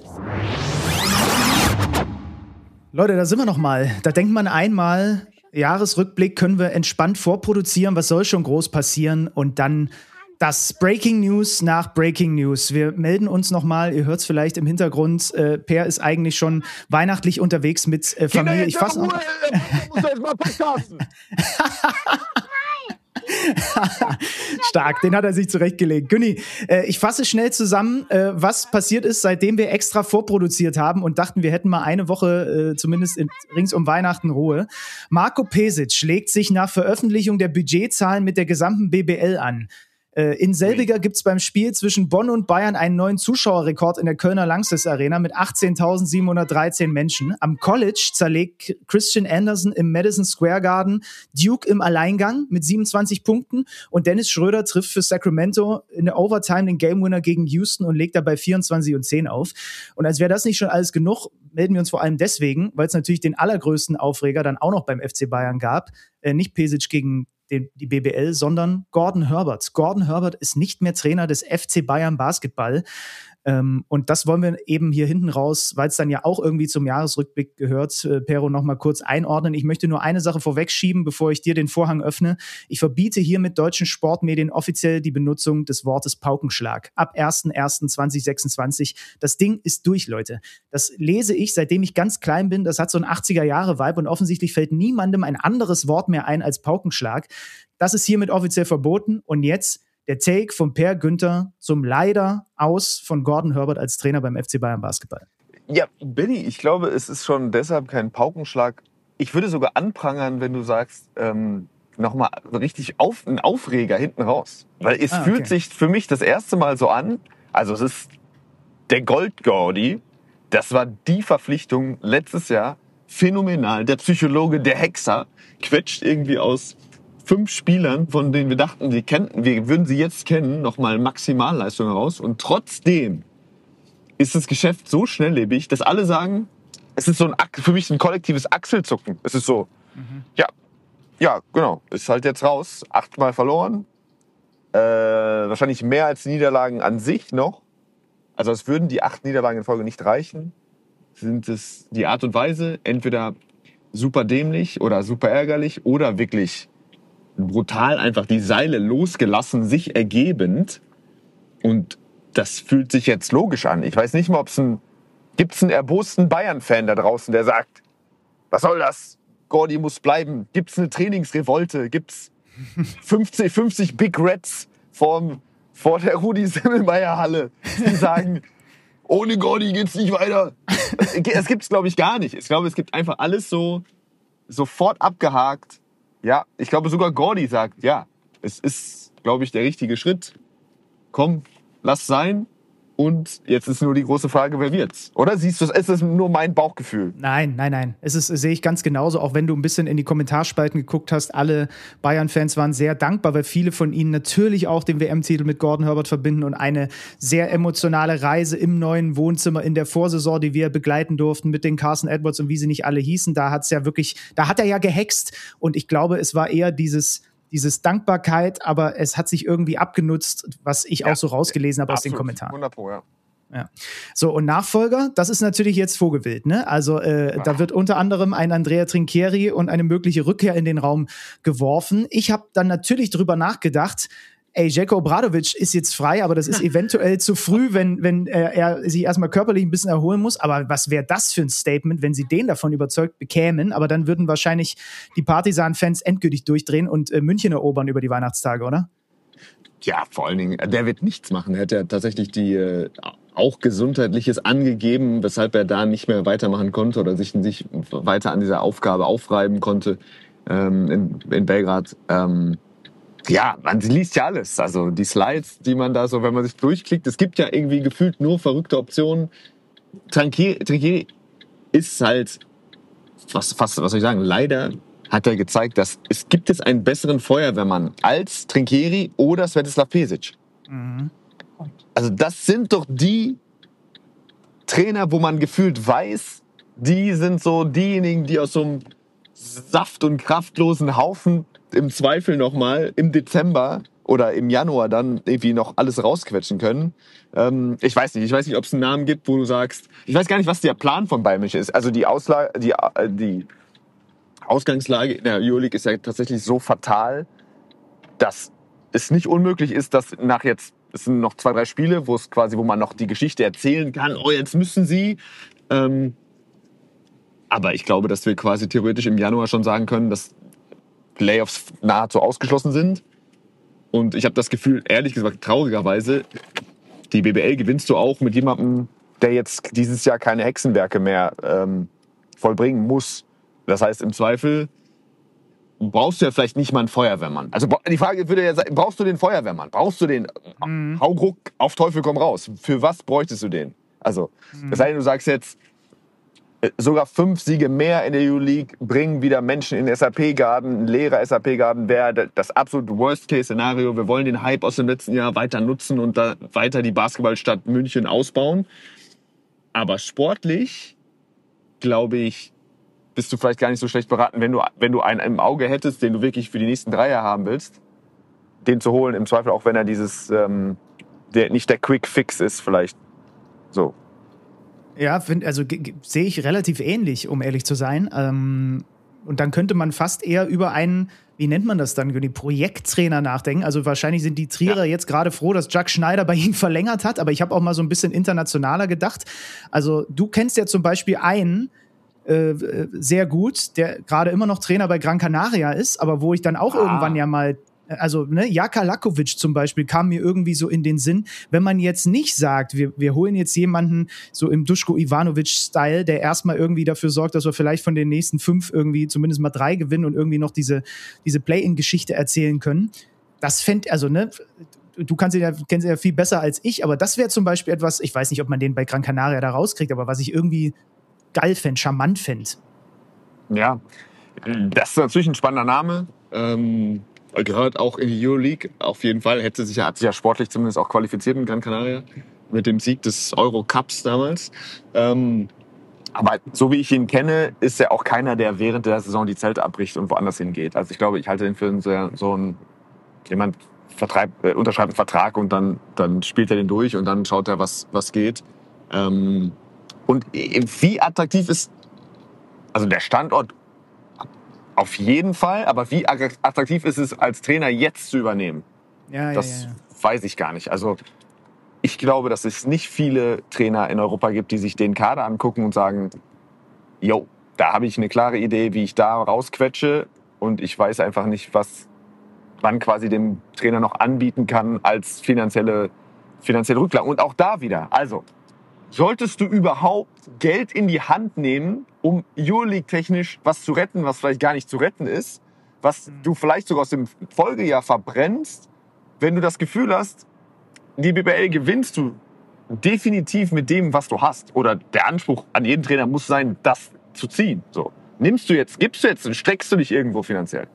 Leute, da sind wir noch mal. Da denkt man einmal, Jahresrückblick können wir entspannt vorproduzieren. Was soll schon groß passieren? Und dann das Breaking News nach Breaking News. Wir melden uns noch mal. Ihr hört es vielleicht im Hintergrund. Äh, Per ist eigentlich schon weihnachtlich unterwegs mit äh, Familie. Ich fasse noch. Muss jetzt mal podcasten. Stark, den hat er sich zurechtgelegt. Günni, äh, ich fasse schnell zusammen, äh, was passiert ist, seitdem wir extra vorproduziert haben und dachten, wir hätten mal eine Woche äh, zumindest in, rings um Weihnachten Ruhe. Marco Pesic legt sich nach Veröffentlichung der Budgetzahlen mit der gesamten B B L an. Äh, in selbiger gibt es beim Spiel zwischen Bonn und Bayern einen neuen Zuschauerrekord in der Kölner Lanxess Arena mit achtzehntausendsiebenhundertdreizehn Menschen. Am College zerlegt Christian Anderson im Madison Square Garden Duke im Alleingang mit siebenundzwanzig Punkten und Dennis Schröder trifft für Sacramento in der Overtime den Game Winner gegen Houston und legt dabei vierundzwanzig und zehn auf. Und als wäre das nicht schon alles genug, melden wir uns vor allem deswegen, weil es natürlich den allergrößten Aufreger dann auch noch beim F C Bayern gab. Äh, nicht Pesic gegen den, die B B L, sondern Gordon Herbert. Gordon Herbert ist nicht mehr Trainer des F C Bayern Basketball. Ähm, und das wollen wir eben hier hinten raus, weil es dann ja auch irgendwie zum Jahresrückblick gehört, äh, Pero, noch mal kurz einordnen. Ich möchte nur eine Sache vorwegschieben, bevor ich dir den Vorhang öffne. Ich verbiete hier mit deutschen Sportmedien offiziell die Benutzung des Wortes Paukenschlag. Ab erster erster zweitausendsechsundzwanzig. Das Ding ist durch, Leute. Das lese ich, seitdem ich ganz klein bin. Das hat so ein achtziger-Jahre-Vibe und offensichtlich fällt niemandem ein anderes Wort mehr ein als Paukenschlag. Das ist hiermit offiziell verboten. Und jetzt der Take von Per Günther zum leider Aus von Gordon Herbert als Trainer beim F C Bayern Basketball. Ja, Benni, ich glaube, es ist schon deshalb kein Paukenschlag. Ich würde sogar anprangern, wenn du sagst, ähm, nochmal richtig auf, ein Aufreger hinten raus. Weil es ah, okay. fühlt sich für mich das erste Mal so an, also es ist der Gold-Gordy, das war die Verpflichtung letztes Jahr, phänomenal. Der Psychologe, der Hexer, quetscht irgendwie aus fünf Spielern, von denen wir dachten, wir, kennten, wir würden sie jetzt kennen, nochmal Maximalleistung heraus. Und trotzdem ist das Geschäft so schnelllebig, dass alle sagen, es ist so ein, für mich ein kollektives Achselzucken. Es ist so, mhm. ja, ja, genau, ist halt jetzt raus. Achtmal verloren. Äh, wahrscheinlich mehr als die Niederlagen an sich noch. Also es würden die acht Niederlagen in Folge nicht reichen. Sind es die Art und Weise, entweder super dämlich oder super ärgerlich oder wirklich brutal einfach die Seile losgelassen, sich ergebend. Und das fühlt sich jetzt logisch an. Ich weiß nicht mal, ob es ein... Gibt es einen erbosten Bayern-Fan da draußen, der sagt, was soll das? Gordy muss bleiben. Gibt es eine Trainingsrevolte? Gibt es fünfzig, fünfzig Big Reds vorm, vor der Rudi-Semmelmeier-Halle, die sagen, ohne Gordy geht's nicht weiter? Es gibt es, glaube ich, gar nicht. Ich glaube, es gibt einfach alles so sofort abgehakt. Ja, ich glaube, sogar Gordy sagt, ja, es ist, glaube ich, der richtige Schritt. Komm, lass sein. Und jetzt ist nur die große Frage, wer wird's? Oder siehst du, ist das nur mein Bauchgefühl? Nein, nein, nein. Es ist, sehe ich ganz genauso. Auch wenn du ein bisschen in die Kommentarspalten geguckt hast, alle Bayern-Fans waren sehr dankbar, weil viele von ihnen natürlich auch den W M-Titel mit Gordon Herbert verbinden und eine sehr emotionale Reise im neuen Wohnzimmer in der Vorsaison, die wir begleiten durften mit den Carson Edwards und wie sie nicht alle hießen. Da hat's ja wirklich, da hat er ja gehext. Und ich glaube, es war eher dieses Dieses Dankbarkeit, aber es hat sich irgendwie abgenutzt, was ich ja, auch so rausgelesen habe aus den Kommentaren. hundert Pro, ja. Ja. So, und Nachfolger, das ist natürlich jetzt Vogelwild, ne? Also äh, da wird unter anderem ein Andrea Trinchieri und eine mögliche Rückkehr in den Raum geworfen. Ich habe dann natürlich drüber nachgedacht, ey, Željko Obradović ist jetzt frei, aber das ist eventuell zu früh, wenn, wenn äh, er sich erstmal körperlich ein bisschen erholen muss. Aber was wäre das für ein Statement, wenn sie den davon überzeugt bekämen? Aber dann würden wahrscheinlich die Partisan-Fans endgültig durchdrehen und äh, München erobern über die Weihnachtstage, oder? Ja, vor allen Dingen, der wird nichts machen. Er hat ja tatsächlich die äh, auch Gesundheitliches angegeben, weshalb er da nicht mehr weitermachen konnte oder sich, sich weiter an dieser Aufgabe aufreiben konnte ähm, in, in Belgrad. Ähm, Ja, man liest ja alles. Also die Slides, die man da so, wenn man sich durchklickt, es gibt ja irgendwie gefühlt nur verrückte Optionen. Trinkieri ist halt, was, was, was soll ich sagen, leider hat er gezeigt, dass es gibt es einen besseren Feuerwehrmann als Trinkieri oder Svetislav Pesic. Mhm. Also das sind doch die Trainer, wo man gefühlt weiß, die sind so diejenigen, die aus so einem saft- und kraftlosen Haufen im Zweifel nochmal im Dezember oder im Januar dann irgendwie noch alles rausquetschen können. Ähm, ich weiß nicht, ich weiß nicht, ob es einen Namen gibt, wo du sagst, ich weiß gar nicht, was der Plan von Bayern München ist. Also die, Ausla- die, äh, die Ausgangslage in der Euroleague ist ja tatsächlich so fatal, dass es nicht unmöglich ist, dass nach jetzt, es sind noch zwei, drei Spiele, wo es quasi, wo man noch die Geschichte erzählen kann, oh, jetzt müssen sie. Ähm, aber ich glaube, dass wir quasi theoretisch im Januar schon sagen können, dass Playoffs nahezu ausgeschlossen sind. Und ich habe das Gefühl, ehrlich gesagt, traurigerweise, die B B L gewinnst du auch mit jemandem, der jetzt dieses Jahr keine Hexenwerke mehr ähm, vollbringen muss. Das heißt, im Zweifel brauchst du ja vielleicht nicht mal einen Feuerwehrmann. Also die Frage würde ja sein, brauchst du den Feuerwehrmann? Brauchst du den mhm. Hauruck auf Teufel komm raus? Für was bräuchtest du den? Also, mhm. das heißt, du sagst jetzt, sogar fünf Siege mehr in der Euroleague bringen wieder Menschen in S A P-Garden. Ein leerer S A P-Garden wäre das absolute Worst-Case-Szenario. Wir wollen den Hype aus dem letzten Jahr weiter nutzen und da weiter die Basketballstadt München ausbauen. Aber sportlich, glaube ich, bist du vielleicht gar nicht so schlecht beraten, wenn du, wenn du einen im Auge hättest, den du wirklich für die nächsten drei Jahre haben willst, den zu holen, im Zweifel auch wenn er dieses, ähm, der nicht der Quick-Fix ist vielleicht. So. Ja, find, also g- g- sehe ich relativ ähnlich, um ehrlich zu sein. Ähm, und dann könnte man fast eher über einen, wie nennt man das dann, die Projekttrainer nachdenken. Also wahrscheinlich sind die Trierer ja. jetzt gerade froh, dass Jack Schneider bei ihnen verlängert hat, aber ich habe auch mal so ein bisschen internationaler gedacht. Also du kennst ja zum Beispiel einen, äh, sehr gut, der gerade immer noch Trainer bei Gran Canaria ist, aber wo ich dann auch ah. irgendwann ja mal, also ne, Jaka Lakovic zum Beispiel kam mir irgendwie so in den Sinn, wenn man jetzt nicht sagt, wir, wir holen jetzt jemanden so im Duško Ivanovic-Style, der erstmal irgendwie dafür sorgt, dass wir vielleicht von den nächsten fünf irgendwie zumindest mal drei gewinnen und irgendwie noch diese, diese Play-in-Geschichte erzählen können. Das fände, also ne, du kannst ihn ja, kennst ihn ja viel besser als ich, aber das wäre zum Beispiel etwas, ich weiß nicht, ob man den bei Gran Canaria da rauskriegt, aber was ich irgendwie geil fände, charmant fände. Ja, das ist natürlich ein spannender Name. Ähm, gehört auch in die Euroleague. Auf jeden Fall hätte sich ja, hat sich ja sportlich zumindest auch qualifiziert in Gran Canaria mit dem Sieg des Euro-Cups damals. Ähm, aber so wie ich ihn kenne, ist er auch keiner, der während der Saison die Zelte abbricht und woanders hingeht. Also ich glaube, ich halte ihn für so, so ein, jemand vertreibt, äh, unterschreibt einen Vertrag und dann, dann spielt er den durch und dann schaut er, was, was geht. Ähm, und wie attraktiv ist, also der Standort auf jeden Fall, aber wie attraktiv ist es als Trainer jetzt zu übernehmen? Ja, das ja, ja. weiß ich gar nicht. Also ich glaube, dass es nicht viele Trainer in Europa gibt, die sich den Kader angucken und sagen, yo, da habe ich eine klare Idee, wie ich da rausquetsche und ich weiß einfach nicht, was man quasi dem Trainer noch anbieten kann als finanzielle, finanzielle Rücklage. Und auch da wieder, also solltest du überhaupt Geld in die Hand nehmen, um Euroleague-technisch was zu retten, was vielleicht gar nicht zu retten ist, was du vielleicht sogar aus dem Folgejahr verbrennst, wenn du das Gefühl hast, die B B L gewinnst du definitiv mit dem, was du hast. Oder der Anspruch an jeden Trainer muss sein, das zu ziehen. So. Nimmst du jetzt, gibst du jetzt und streckst du dich irgendwo finanziell?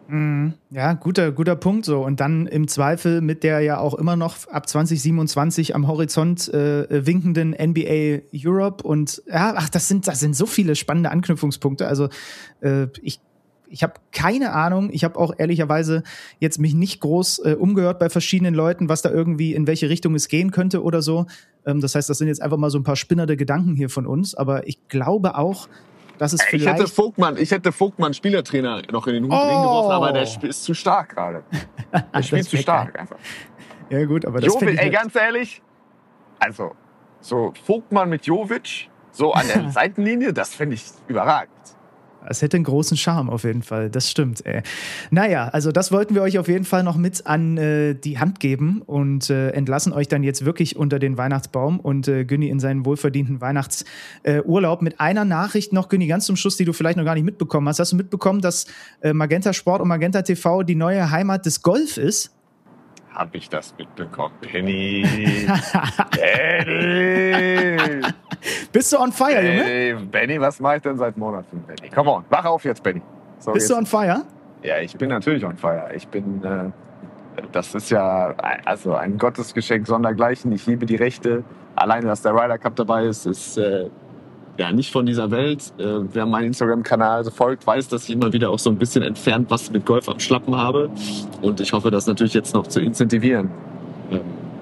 Ja, guter, guter Punkt so. Und dann im Zweifel mit der ja auch immer noch ab zwanzig siebenundzwanzig am Horizont äh, winkenden N B A Europe. Und ja, ach, das sind, das sind so viele spannende Anknüpfungspunkte. Also äh, ich Ich habe keine Ahnung. Ich habe auch ehrlicherweise jetzt mich nicht groß äh, umgehört bei verschiedenen Leuten, was da irgendwie, in welche Richtung es gehen könnte oder so. Ähm, das heißt, das sind jetzt einfach mal so ein paar spinnerte Gedanken hier von uns. Aber ich glaube auch, dass es vielleicht... Ich hätte Vogtmann, ich hätte Vogtmann Spielertrainer noch in den Hut oh. geworfen, aber der ist zu stark gerade. Der spielt zu stark einfach. Ja gut, aber das Jovic, ich ey, ganz ehrlich, also so Vogtmann mit Jovic, so an der Seitenlinie, das finde ich überragend. Es hätte einen großen Charme auf jeden Fall, das stimmt. Ey. Naja, also das wollten wir euch auf jeden Fall noch mit an äh, die Hand geben und äh, entlassen euch dann jetzt wirklich unter den Weihnachtsbaum und äh, Günni in seinen wohlverdienten Weihnachtsurlaub. Äh, mit einer Nachricht noch, Günni, ganz zum Schluss, die du vielleicht noch gar nicht mitbekommen hast. Hast du mitbekommen, dass äh, Magenta Sport und Magenta T V die neue Heimat des Golf ist? Hab ich das mitbekommen, Penny. Penny. Bist du on fire, Junge? Hey, Benny, was mache ich denn seit Monaten, Benny? Come on, wach auf jetzt, Benny. So, Bist jetzt. du on fire? Ja, ich bin natürlich on fire. Ich bin, äh, das ist ja also ein Gottesgeschenk sondergleichen. Ich liebe die Rechte. Alleine, dass der Ryder Cup dabei ist, ist äh, ja nicht von dieser Welt. Äh, wer meinen Instagram-Kanal folgt, weiß, dass ich immer wieder auch so ein bisschen entfernt was mit Golf am Schlappen habe. Und ich hoffe, das natürlich jetzt noch zu incentivieren. Ähm,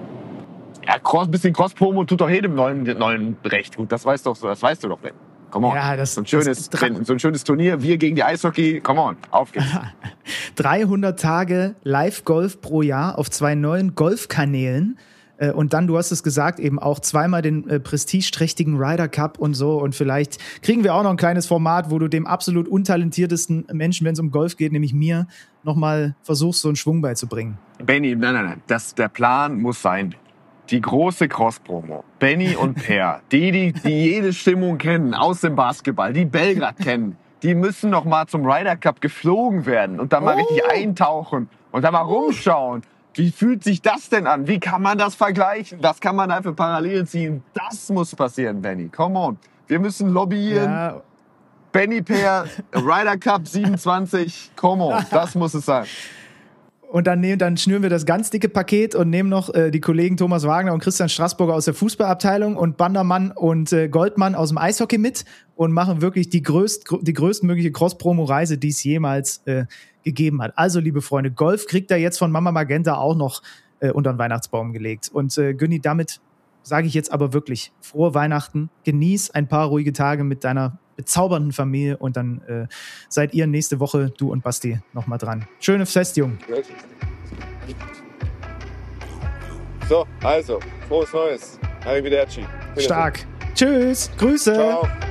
ja, Cross, bisschen Cross-Promo tut doch jedem neuen, neuen recht gut. Das weißt, doch, das weißt du doch, Ben. Come on. Ja, das, so, ein schönes, das, Ben, so ein schönes Turnier. Wir gegen die Eishockey. Come on, auf geht's. dreihundert Tage Live-Golf pro Jahr auf zwei neuen Golfkanälen. Und dann, du hast es gesagt, eben auch zweimal den äh, prestigeträchtigen Ryder Cup und so. Und vielleicht kriegen wir auch noch ein kleines Format, wo du dem absolut untalentiertesten Menschen, wenn es um Golf geht, nämlich mir, nochmal versuchst, so einen Schwung beizubringen. Benny, nein, nein, nein. Das, der Plan muss sein. Die große Cross-Promo. Benny und Per, die, die, die jede Stimmung kennen aus dem Basketball, die Belgrad kennen, die müssen noch mal zum Ryder Cup geflogen werden und da mal oh. richtig eintauchen und da mal rumschauen. Wie fühlt sich das denn an? Wie kann man das vergleichen? Was kann man da für Parallelen ziehen? Das muss passieren, Benny. Come on. Wir müssen lobbyieren. Ja. Benny Per, Ryder Cup siebenundzwanzig. Come on. Das muss es sein. Und dann, nehmen, dann schnüren wir das ganz dicke Paket und nehmen noch äh, die Kollegen Thomas Wagner und Christian Straßburger aus der Fußballabteilung und Bandermann und äh, Goldmann aus dem Eishockey mit und machen wirklich die, größt, die größtmögliche Cross-Promo-Reise, die es jemals äh, gegeben hat. Also, liebe Freunde, Golf kriegt er jetzt von Mama Magenta auch noch äh, unter den Weihnachtsbaum gelegt. Und äh, Günni, damit sage ich jetzt aber wirklich frohe Weihnachten. Genieß ein paar ruhige Tage mit deiner bezaubernden Familie und dann äh, seid ihr nächste Woche, du und Basti, nochmal dran. Schönes Fest, Jung. So, also, frohes Neues. Arrivederci. Stark. Tschüss. Grüße. Ciao.